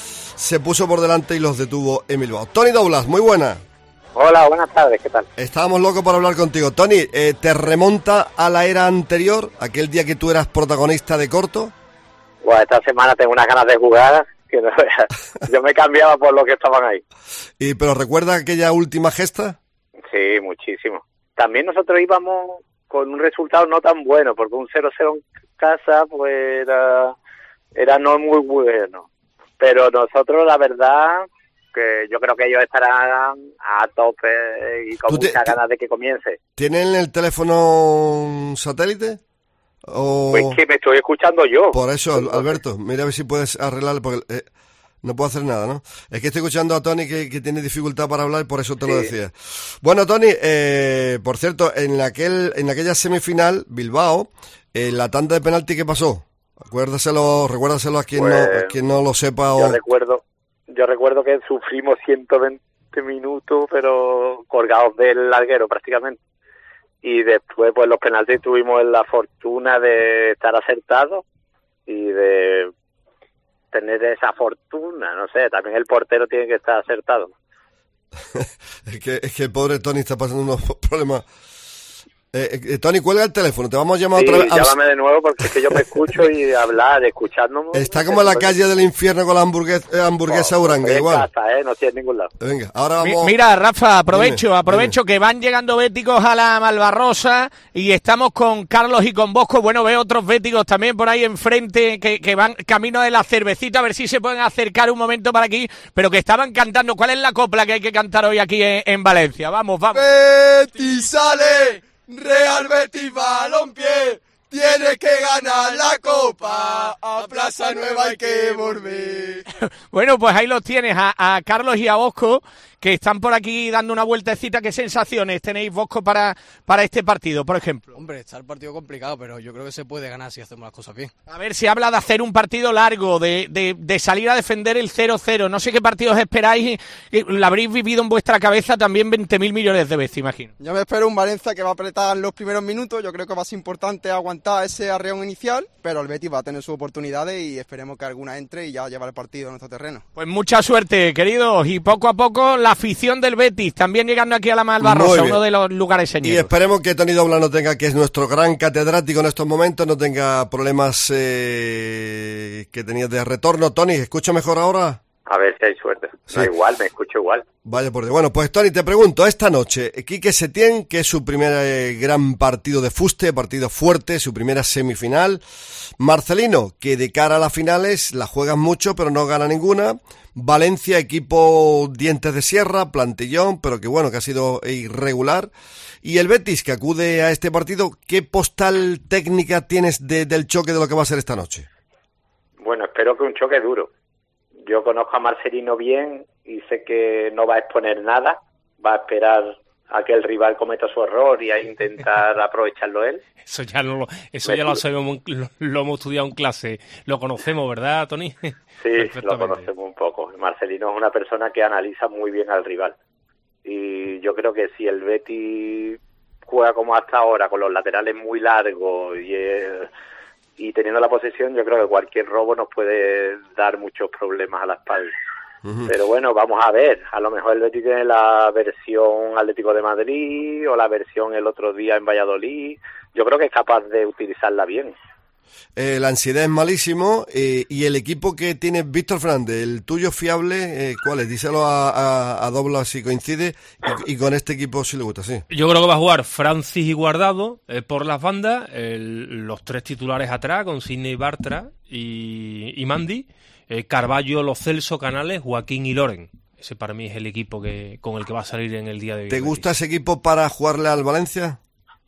se puso por delante y los detuvo en Bilbao. Tony Douglas, muy buena. Hola, buenas tardes, ¿qué tal? Estábamos locos por hablar contigo. Tony, eh, ¿te remonta a la era anterior, aquel día que tú eras protagonista de corto? Bueno, esta semana tengo unas ganas de jugar, que no, yo me cambiaba por lo que estaban ahí. ¿Y pero recuerdas aquella última gesta? Sí, muchísimo. También nosotros íbamos con un resultado no tan bueno, porque un cero cero en casa pues era, era no muy bueno. Pero nosotros, la verdad, que yo creo que ellos estarán a tope y con muchas ganas de que comience. ¿Tienen el teléfono satélite? O... Pues que me estoy escuchando yo. Por eso, Alberto, mira a ver si puedes arreglarlo, porque eh, no puedo hacer nada, ¿no? Es que estoy escuchando a Tony que, que tiene dificultad para hablar y por eso te sí. lo decía. Bueno, Tony, eh, por cierto, en aquel en aquella semifinal, Bilbao, en la tanda de penalti, ¿qué pasó? Acuérdaselo, recuérdaselo a quien, pues, no, a quien no lo sepa. Yo o... recuerdo yo recuerdo que sufrimos ciento veinte minutos, pero colgados del larguero prácticamente. Y después, pues los penaltis tuvimos la fortuna de estar acertados y de tener esa fortuna, no sé, también el portero tiene que estar acertado. es que es que el pobre Tony está pasando unos problemas. Eh, eh, Tony, cuelga el teléfono, te vamos a llamar sí, otra vez. Llámame de nuevo porque es que yo me escucho y hablar, escuchándome. Está como en la calle del infierno con la hamburguesa, eh, hamburguesa oh, Uranga, igual. Casa, eh, no tiene ningún lado. Venga, ahora vamos. Mira, Rafa, aprovecho, dime, aprovecho dime. que van llegando béticos a la Malvarrosa y estamos con Carlos y con Bosco. Bueno, veo otros béticos también por ahí enfrente que, que van camino de la cervecita, a ver si se pueden acercar un momento para aquí, pero que estaban cantando. ¿Cuál es la copla que hay que cantar hoy aquí en, en Valencia? Vamos, vamos. Betis sale. Real Betis Balompié tiene que ganar la Copa, a Plaza Nueva hay que volver. Bueno, pues ahí los tienes, a, a Carlos y a Bosco, que están por aquí dando una vueltecita. ¿Qué sensaciones tenéis, Bosco, para, para este partido, por ejemplo? Hombre, está el partido complicado, pero yo creo que se puede ganar si hacemos las cosas bien. A ver, se habla de hacer un partido largo, de, de, de salir a defender el cero cero. No sé qué partidos esperáis, lo habréis vivido en vuestra cabeza también veinte mil millones de veces, imagino. Yo me espero un Valencia que va a apretar los primeros minutos. Yo creo que va a ser importante aguantar ese arreón inicial, pero el Betis va a tener sus oportunidades y esperemos que alguna entre y ya llevar el partido a nuestro terreno. Pues mucha suerte, queridos, y poco a poco la afición del Betis también llegando aquí a la Malvarrosa, uno de los lugares señeros. Y esperemos que Tony Douglas no tenga, que es nuestro gran catedrático en estos momentos, no tenga problemas eh, que tenía de retorno. Tony, ¿escucha mejor ahora? A ver si hay suerte. Sí. No, igual, me escucho igual. Vaya por Dios. Bueno, pues Tony, te pregunto, esta noche, Quique Setién, que es su primer eh, gran partido de fuste, partido fuerte, su primera semifinal. Marcelino, que de cara a las finales la juegan mucho, pero no gana ninguna. Valencia, equipo dientes de sierra, plantillón, pero que bueno, que ha sido irregular. Y el Betis, que acude a este partido, ¿qué postal técnica tienes de, del choque de lo que va a ser esta noche? Bueno, espero que un choque duro. Yo conozco a Marcelino bien y sé que no va a exponer nada, va a esperar a que el rival cometa su error y a intentar aprovecharlo él. Eso ya no lo, eso ya lo sabemos, lo, lo hemos estudiado en clase, lo conocemos, ¿verdad, Tony? Sí, lo conocemos un poco. Marcelino es una persona que analiza muy bien al rival y yo creo que si el Betis juega como hasta ahora, con los laterales muy largos y, eh, y teniendo la posesión yo creo que cualquier robo nos puede dar muchos problemas a la espalda. Uh-huh. Pero bueno, vamos a ver, a lo mejor el Betis tiene la versión Atlético de Madrid o la versión el otro día en Valladolid, yo creo que es capaz de utilizarla bien. Eh, la ansiedad es malísimo, eh, y el equipo que tiene Víctor Fernández, el tuyo fiable, eh, ¿cuál es? Díselo a, a, a Dobla si coincide, y, y con este equipo si le gusta, sí. Yo creo que va a jugar Francis y Guardado eh, por las bandas, el, los tres titulares atrás, con Sidney Bartra y, y Mandy, eh, Carballo, Lo Celso, Canales, Joaquín y Loren. Ese para mí es el equipo que con el que va a salir en el día de hoy. ¿Te gusta ese equipo para jugarle al Valencia?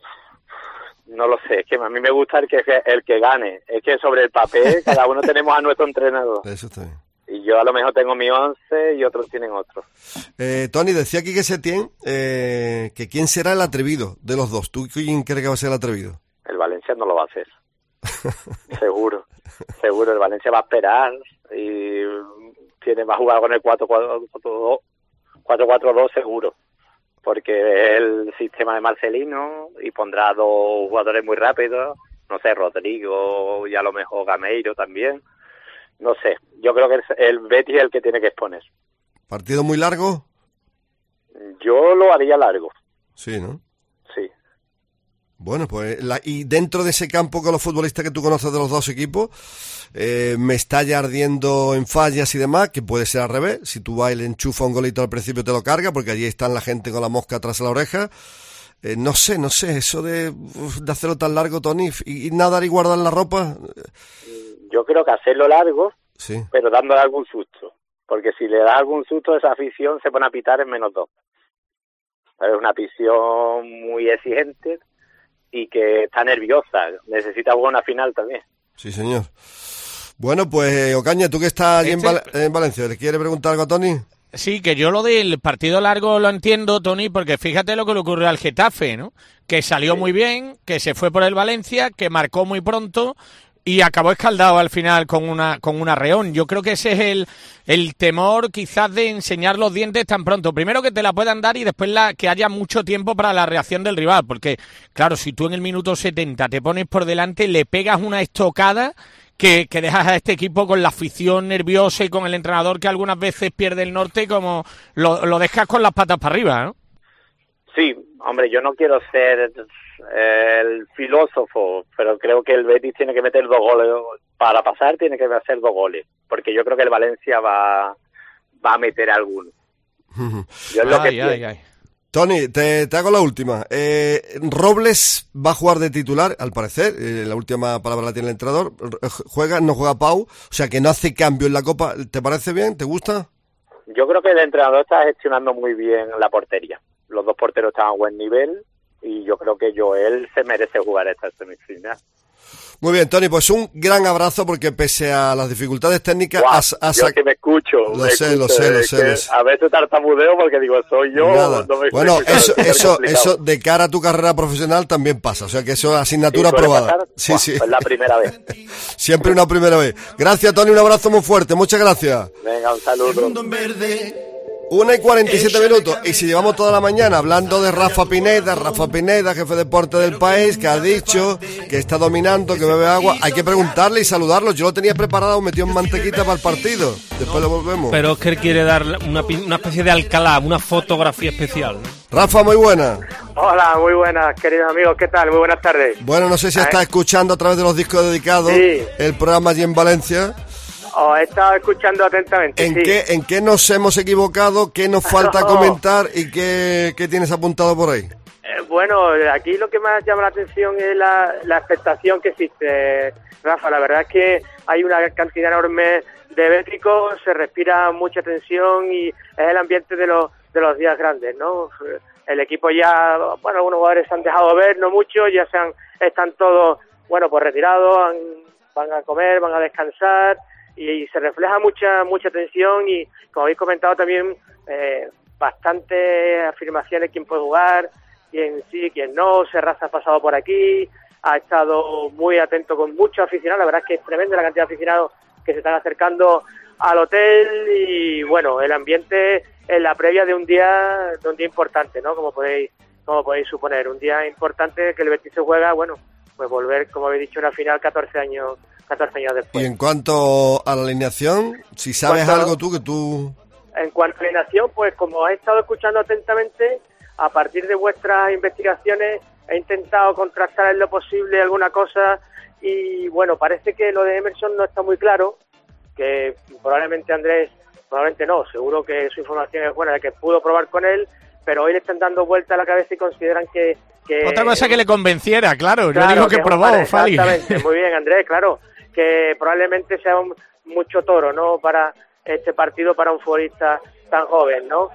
No lo sé, es que a mí me gusta el que el que gane. Es que sobre el papel cada uno tenemos a nuestro entrenador. Eso está bien. Y yo a lo mejor tengo mi once y otros tienen otro. Eh, Tony, decía aquí que Setién, eh, que quién será el atrevido de los dos. ¿Tú quién crees que va a ser el atrevido? El Valencia no lo va a hacer. Seguro, seguro. El Valencia va a esperar y tiene va a jugar con el cuatro cuatro dos seguro. Porque es el sistema de Marcelino y pondrá dos jugadores muy rápidos, no sé, Rodrigo y a lo mejor Gameiro también, no sé, yo creo que es el Betis el que tiene que exponer. ¿Partido muy largo? Yo lo haría largo. Sí, ¿no? Sí. Bueno, pues, la, y dentro de ese campo con los futbolistas que tú conoces de los dos equipos, eh, me está ya ardiendo en fallas y demás, que puede ser al revés. Si tú vas y le enchufas un golito al principio te lo carga, porque allí están la gente con la mosca atrás de la oreja. Eh, no sé, no sé, eso de, de hacerlo tan largo, Tony, y, y nadar y guardar la ropa. Yo creo que hacerlo largo, sí, pero dándole algún susto. Porque si le das algún susto, esa afición se pone a pitar en menos dos. Es una afición muy exigente y que está nerviosa, necesita buena final también. Sí, señor. Bueno, pues Ocaña, tú que estás allí este... en, Val- en Valencia, ¿le quieres preguntar algo a Tony? Sí, que yo lo del partido largo lo entiendo, Tony, porque fíjate lo que le ocurrió al Getafe, ¿no? Que salió muy bien, que se fue por el Valencia, que marcó muy pronto y acabó escaldado al final con una con un arreón. Yo creo que ese es el, el temor quizás de enseñar los dientes tan pronto. Primero que te la puedan dar y después la que haya mucho tiempo para la reacción del rival. Porque, claro, si tú en el minuto setenta te pones por delante, le pegas una estocada que, que dejas a este equipo con la afición nerviosa y con el entrenador que algunas veces pierde el norte, como lo, lo dejas con las patas para arriba, ¿no? Sí, hombre, yo no quiero ser el filósofo, pero creo que el Betis tiene que meter dos goles para pasar, tiene que hacer dos goles, porque yo creo que el Valencia va va a meter alguno. Yo es lo ay, que ay, ay. Tony, te, te hago la última. Eh, Robles va a jugar de titular, al parecer, eh, la última palabra la tiene el entrenador. Juega, no juega Pau, o sea que no hace cambio en la Copa. ¿Te parece bien? ¿Te gusta? Yo creo que el entrenador está gestionando muy bien la portería. Los dos porteros están a buen nivel y yo creo que Joel se merece jugar esta semifinal. Muy bien, Tony, pues un gran abrazo porque pese a las dificultades técnicas... Wow, has, has... Yo que me escucho. Lo me sé, escucho, lo sé, lo sé, lo sé. A veces tartamudeo porque digo, soy yo. No me bueno, eso, eso, complicado. eso de cara a tu carrera profesional también pasa, o sea que eso es asignatura aprobada. Sí, sí. Es la primera vez. Siempre una primera vez. Gracias, Tony, un abrazo muy fuerte, muchas gracias. Venga, un saludo. Una y cuarenta y siete minutos, y si llevamos toda la mañana hablando de Rafa Pineda, Rafa Pineda, jefe de deporte del país, que ha dicho que está dominando, que bebe agua, hay que preguntarle y saludarlo. Yo lo tenía preparado, metido en mantequita para el partido, después lo volvemos. Pero es que él quiere dar una, una especie de Alcalá, una fotografía especial. Rafa, muy buena. Hola, muy buenas, queridos amigos, ¿qué tal? Muy buenas tardes. Bueno, no sé si está escuchando a través de los discos dedicados sí. el programa allí en Valencia. Os he estado escuchando atentamente. ¿En, sí. qué, ¿En qué nos hemos equivocado? ¿Qué nos falta comentar? ¿Y qué, qué tienes apuntado por ahí? Eh, bueno, aquí lo que más llama la atención es la, la expectación que existe, Rafa. La verdad es que hay una cantidad enorme de béticos, se respira mucha tensión y es el ambiente de los, de los días grandes, ¿no? El equipo ya, bueno, algunos jugadores se han dejado ver, no muchos, ya se han, están todos, bueno, pues retirados, han, van a comer, van a descansar. Y se refleja mucha mucha tensión y, como habéis comentado también, eh, bastantes afirmaciones, quién puede jugar, quién sí, quién no. Serraza ha pasado por aquí, ha estado muy atento con muchos aficionados. La verdad es que es tremenda la cantidad de aficionados que se están acercando al hotel y, bueno, el ambiente en la previa de un día de un día importante, ¿no? Como podéis como podéis suponer, un día importante que el Betis se juega, bueno, pues volver, como habéis dicho, a una final catorce años catorce años después. Y en cuanto a la alineación, si sabes ¿Cuánto? algo tú que tú... En cuanto a la alineación, pues como he estado escuchando atentamente, a partir de vuestras investigaciones he intentado contrastar en lo posible alguna cosa y bueno, parece que lo de Emerson no está muy claro, que probablemente Andrés, probablemente no, seguro que su información es buena, de que pudo probar con él, pero hoy le están dando vuelta a la cabeza y consideran que... que Otra cosa que le convenciera, claro, claro, yo digo que, que probó, vale, Fali. exactamente, muy bien, Andrés, claro, que probablemente sea un, mucho toro, ¿no?, para este partido, para un futbolista tan joven, ¿no?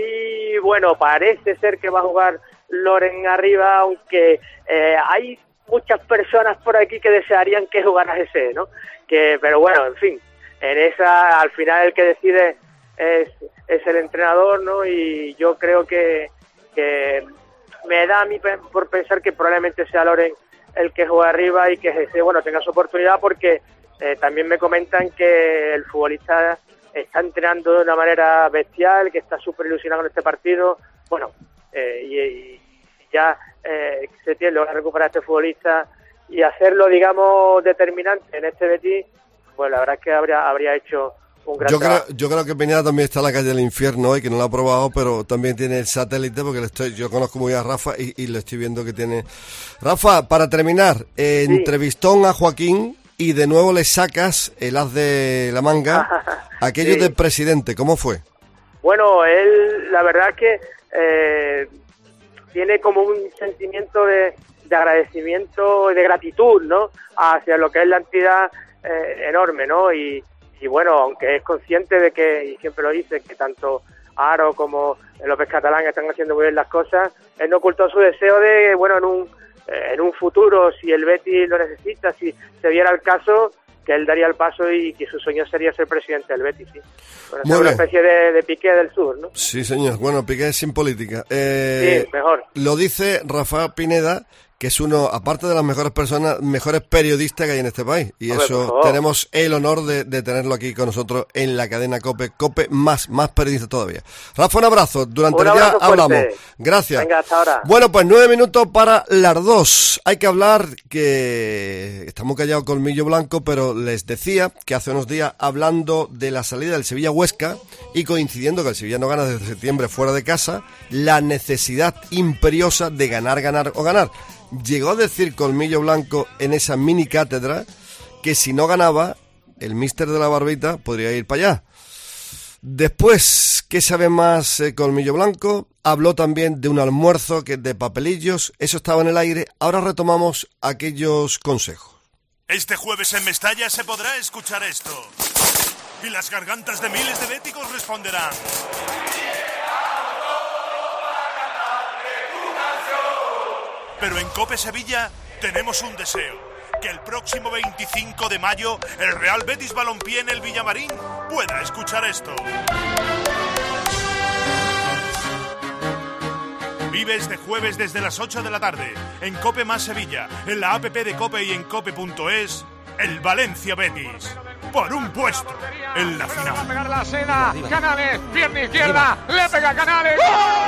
Y bueno, parece ser que va a jugar Loren arriba, aunque eh, hay muchas personas por aquí que desearían que jugara Jesse, ¿no? Que, pero bueno, en fin, en esa, al final el que decide es, es el entrenador, ¿no? Y yo creo que, que me da a mí por pensar que probablemente sea Loren el que juega arriba y que Jesse, bueno, tenga su oportunidad, porque eh, también me comentan que el futbolista está entrenando de una manera bestial, que está súper ilusionado con este partido. Bueno, eh, y, y ya eh, se tiene logra recuperar a este futbolista y hacerlo, digamos, determinante en este Betis, pues la verdad es que habría, habría hecho un gran Yo creo, trabajo. yo creo que Peña también está en la calle del infierno hoy, que no lo ha probado, pero también tiene el satélite, porque le estoy, yo conozco muy bien a Rafa y, y le estoy viendo que tiene... Rafa, para terminar, eh, Sí. entrevistón a Joaquín y de nuevo le sacas el as de la manga, aquello Sí. del presidente, ¿cómo fue? Bueno, él, la verdad es que eh, tiene como un sentimiento de, de agradecimiento y de gratitud, ¿no?, hacia lo que es la entidad eh, enorme, ¿no? Y, y bueno, aunque es consciente de que, y siempre lo dice, que tanto Aro como López Catalán están haciendo muy bien las cosas, él no ocultó su deseo de, bueno, en un en un futuro, si el Betis lo necesita, si se diera el caso, que él daría el paso y que su sueño sería ser presidente del Betis, sí. Bueno, Muy es una bien. especie de, de Piqué del Sur, ¿no? Sí, señor. Bueno, Piqué sin política. Eh, Sí, mejor. Lo dice Rafa Pineda, que es uno, aparte de las mejores personas, mejores periodistas que hay en este país. Y Hombre, por eso favor. tenemos el honor de, de tenerlo aquí con nosotros en la cadena COPE. COPE más, más periodista todavía. Rafa, un abrazo. Durante Un el día abrazo fuerte. hablamos. Gracias. Venga, hasta ahora. Bueno, pues nueve minutos para las dos. Hay que hablar que estamos callados colmillo blanco, pero les decía que hace unos días, hablando de la salida del Sevilla-Huesca y coincidiendo que el Sevilla no gana desde septiembre fuera de casa, la necesidad imperiosa de ganar, ganar o ganar. Llegó a decir Colmillo Blanco en esa mini cátedra que si no ganaba, el míster de la barbita podría ir para allá. Después, ¿qué sabe más eh, Colmillo Blanco? Habló también de un almuerzo que de papelillos, eso estaba en el aire. Ahora retomamos aquellos consejos. Este jueves en Mestalla se podrá escuchar esto. Y las gargantas de miles de béticos responderán. Pero en COPE Sevilla tenemos un deseo. Que el próximo veinticinco de mayo el Real Betis Balompié en el Villamarín pueda escuchar esto. Vive este jueves desde las ocho de la tarde en COPE más Sevilla, en la app de COPE y en cope punto es, el Valencia Betis. Por un puesto en la final. Va a pegar la seda, Canales, pierna izquierda, le pega Canales.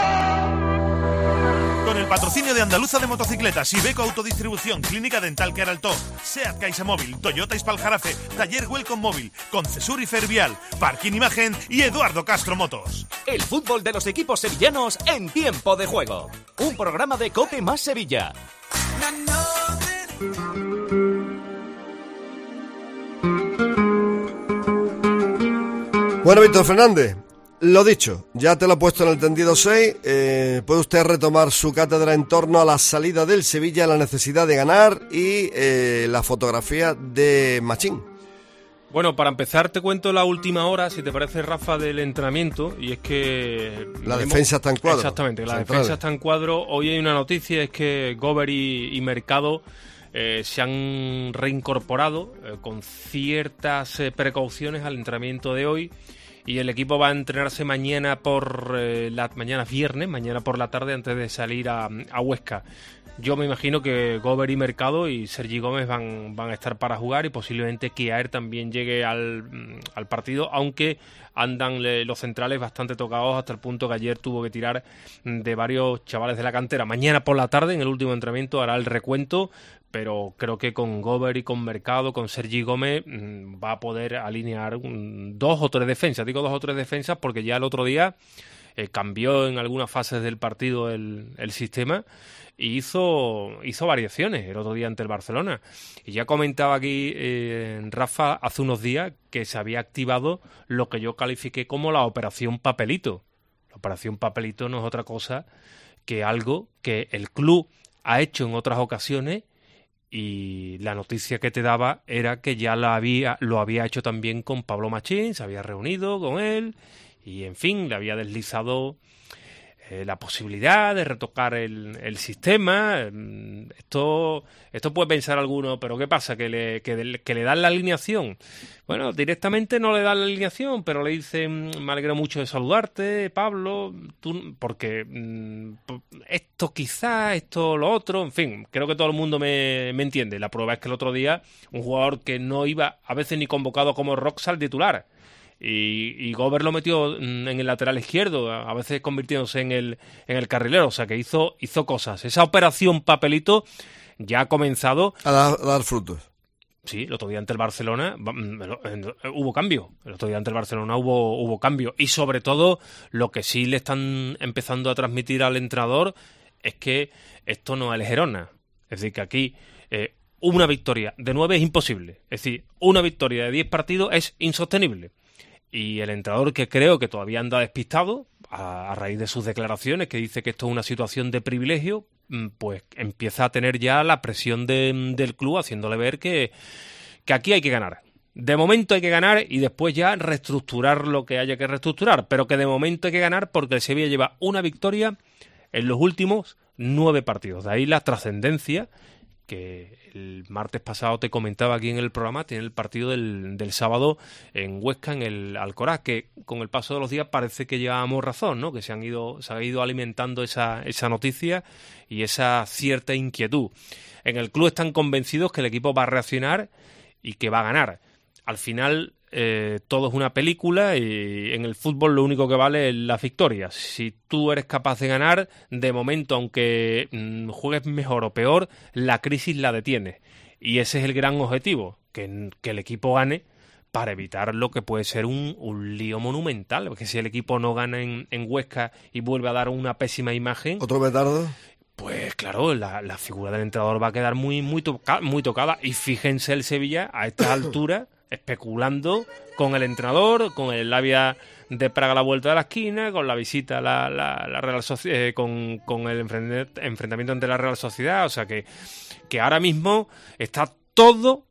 Con el patrocinio de Andaluza de Motocicletas, Iveco Autodistribución, Clínica Dental Queraltó, SEAT CaixaMóvil, Toyota Hispal-Jarafe, Taller Welcome Móvil, Concesur y Fervial, Parking Imagen y Eduardo Castro Motos. El fútbol de los equipos sevillanos en tiempo de juego. Un programa de COPE más Sevilla. Bueno, Víctor Fernández, lo dicho, ya te lo he puesto en el tendido seis. Eh, puede usted retomar su cátedra en torno a la salida del Sevilla, la necesidad de ganar y eh, la fotografía de Machín. Bueno, para empezar te cuento la última hora, si te parece, Rafa, del entrenamiento, y es que... La defensa está en cuadro. Exactamente, la Centrales. defensa está en cuadro. Hoy hay una noticia, es que Gober y, y Mercado eh, se han reincorporado eh, con ciertas eh, precauciones al entrenamiento de hoy, y el equipo va a entrenarse mañana por eh, la mañana viernes, mañana por la tarde, antes de salir a, a Huesca. Yo me imagino que Gober y Mercado y Sergi Gómez van, van a estar para jugar, y posiblemente Kiaer también llegue al, al partido, aunque andan le, los centrales bastante tocados, hasta el punto que ayer tuvo que tirar de varios chavales de la cantera. Mañana por la tarde, en el último entrenamiento, hará el recuento pero creo que con Gober y con Mercado, con Sergi Gómez, mmm, va a poder alinear un, dos o tres defensas. Digo dos o tres defensas porque ya el otro día eh, cambió en algunas fases del partido el, el sistema y hizo, hizo variaciones el otro día ante el Barcelona. Y ya comentaba aquí eh, Rafa hace unos días que se había activado lo que yo califiqué como la operación Papelito. La operación Papelito no es otra cosa que algo que el club ha hecho en otras ocasiones, y la noticia que te daba era que ya la había, lo había hecho también con Pablo Machín, se había reunido con él y, en fin, le había deslizado eh, la posibilidad de retocar el, el sistema. Esto esto puede pensar alguno, pero ¿qué pasa? ¿Que le, que, que le dan la alineación? Bueno, directamente no le dan la alineación, pero le dicen, me alegro mucho de saludarte, Pablo, tú, porque mmm, esto quizá, esto lo otro, en fin, creo que todo el mundo me, me entiende. La prueba es que el otro día un jugador que no iba a veces ni convocado como Roxal titular, y, y Gober lo metió en el lateral izquierdo, a veces convirtiéndose en el, en el carrilero, o sea que hizo, hizo cosas. Esa operación Papelito ya ha comenzado a dar, a dar frutos. Sí, el otro día ante el Barcelona hubo cambio. El otro día ante el Barcelona hubo, hubo cambio. Y sobre todo, lo que sí le están empezando a transmitir al entrenador es que esto no es el Girona. Es decir, que aquí eh, una victoria de nueve es imposible. Es decir, una victoria de diez partidos es insostenible. Y el entrenador, que creo que todavía anda despistado, a, a raíz de sus declaraciones, que dice que esto es una situación de privilegio, pues empieza a tener ya la presión de, del club, haciéndole ver que, que aquí hay que ganar. De momento hay que ganar y después ya reestructurar lo que haya que reestructurar, pero que de momento hay que ganar porque el Sevilla lleva una victoria en los últimos nueve partidos. De ahí la trascendencia que el martes pasado te comentaba aquí en el programa, tiene el partido del, del sábado en Huesca, en el Alcoraz, que con el paso de los días parece que llevábamos razón, ¿no? Que se han ido, se ha ido alimentando esa, esa noticia y esa cierta inquietud. En el club están convencidos que el equipo va a reaccionar y que va a ganar. Al final eh, todo es una película y en el fútbol lo único que vale es la victoria. Si tú eres capaz de ganar, de momento, aunque mmm, juegues mejor o peor, la crisis la detienes. Y ese es el gran objetivo, que, que el equipo gane para evitar lo que puede ser un, un lío monumental. Porque si el equipo no gana en, en Huesca y vuelve a dar una pésima imagen... ¿Otro petardo? Pues claro, la, la figura del entrenador va a quedar muy, muy, toca, muy tocada. Y fíjense el Sevilla a esta altura... especulando con el entrenador, con el Labia de Praga a la vuelta de la esquina, con la visita a la, la, la Real Sociedad, eh, con, con el enfrentamiento ante la Real Sociedad. O sea que, que ahora mismo está todo,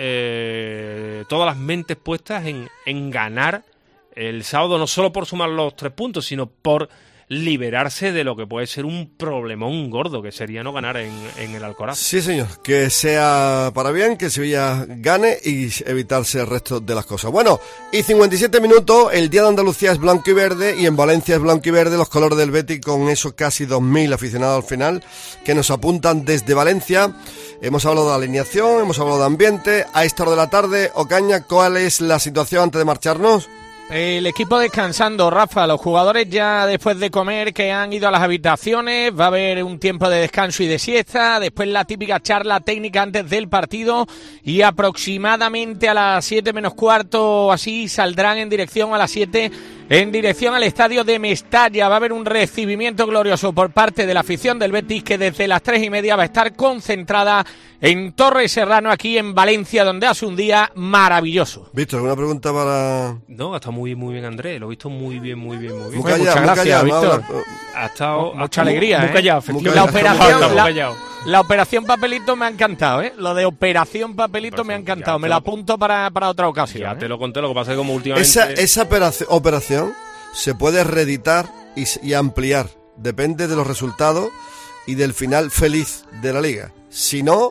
eh, todas las mentes puestas en, en ganar el sábado, no solo por sumar los tres puntos, sino por liberarse de lo que puede ser un problemón gordo, que sería no ganar en, en el Alcoraz. Sí, señor, que sea para bien, que Sevilla gane y evitarse el resto de las cosas. Bueno, y cincuenta y siete minutos, el Día de Andalucía es blanco y verde, y en Valencia es blanco y verde, los colores del Betis, con esos casi dos mil aficionados al final, que nos apuntan desde Valencia. Hemos hablado de alineación, hemos hablado de ambiente. A esta hora de la tarde, Ocaña, ¿cuál es la situación antes de marcharnos? El equipo descansando, Rafa, los jugadores ya después de comer que han ido a las habitaciones, va a haber un tiempo de descanso y de siesta, después la típica charla técnica antes del partido y aproximadamente a las siete menos cuarto o así saldrán en dirección a las siete en dirección al estadio de Mestalla. Va a haber un recibimiento glorioso por parte de la afición del Betis, que desde las tres y media va a estar concentrada en Torre Serrano, aquí en Valencia, donde hace un día maravilloso. Víctor, ¿alguna pregunta para...? No, está muy muy bien Andrés, lo he visto muy bien, muy bien, muy bien. Muy callado, muchas gracias, muy callado, Víctor. Ha estado... Mucha hasta alegría, muy, ¿eh? Muy callado, muy la callado, operación, muy la, callado. la operación Papelito me ha encantado, ¿eh? Lo de operación Papelito pues, me ha encantado, me lo apunto para, para otra ocasión. Ya ¿eh? te lo conté, lo que pasa es que como últimamente... Esa, esa operación, operación se puede reeditar y, y ampliar, depende de los resultados y del final feliz de la liga. Si no,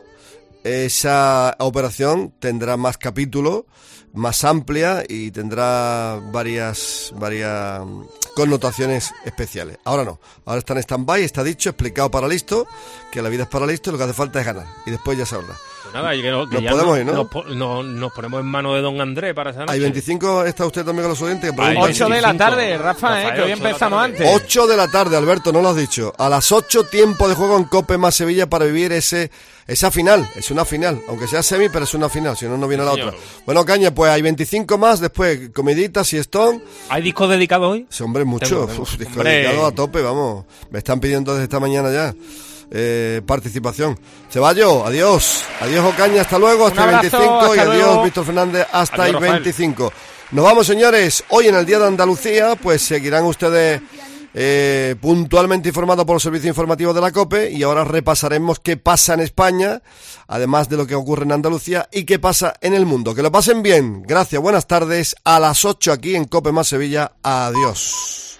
esa operación tendrá más capítulos, más amplia y tendrá varias varias connotaciones especiales. Ahora no, ahora está en stand-by, está dicho, explicado para listo, que la vida es para listo y lo que hace falta es ganar. Y después ya se habla. Pues nada, que, no, que nos ya podemos no, ir, ¿no? Nos, no, nos ponemos en manos de don Andrés para esa noche. Hay veinticinco, ¿está usted también con los oyentes? ocho de la tarde, Rafa, Rafael, eh, que hoy empezamos antes. ocho de la tarde, Alberto, no lo has dicho. A las ocho, tiempo de juego en Cope más Sevilla para vivir ese esa final. Es una final, aunque sea semi, pero es una final, si no, no viene la otra. Bueno, Caña, pues hay veinticinco más, después comiditas y Stone. ¿Hay discos dedicados hoy? Sí, hombre, mucho. Uf, discos Hombre. dedicados a tope, vamos. Me están pidiendo desde esta mañana ya. Eh, participación. Ceballos, adiós. Adiós, Ocaña, hasta luego, hasta el veinticinco. hasta y adiós, luego. Víctor Fernández, hasta Adiós, el Rafael. veinticinco. Nos vamos, señores. Hoy en el Día de Andalucía, pues seguirán ustedes eh, puntualmente informados por los servicios informativos de la COPE, y ahora repasaremos qué pasa en España, además de lo que ocurre en Andalucía, y qué pasa en el mundo. Que lo pasen bien. Gracias, buenas tardes. A las ocho aquí en COPE más Sevilla. Adiós.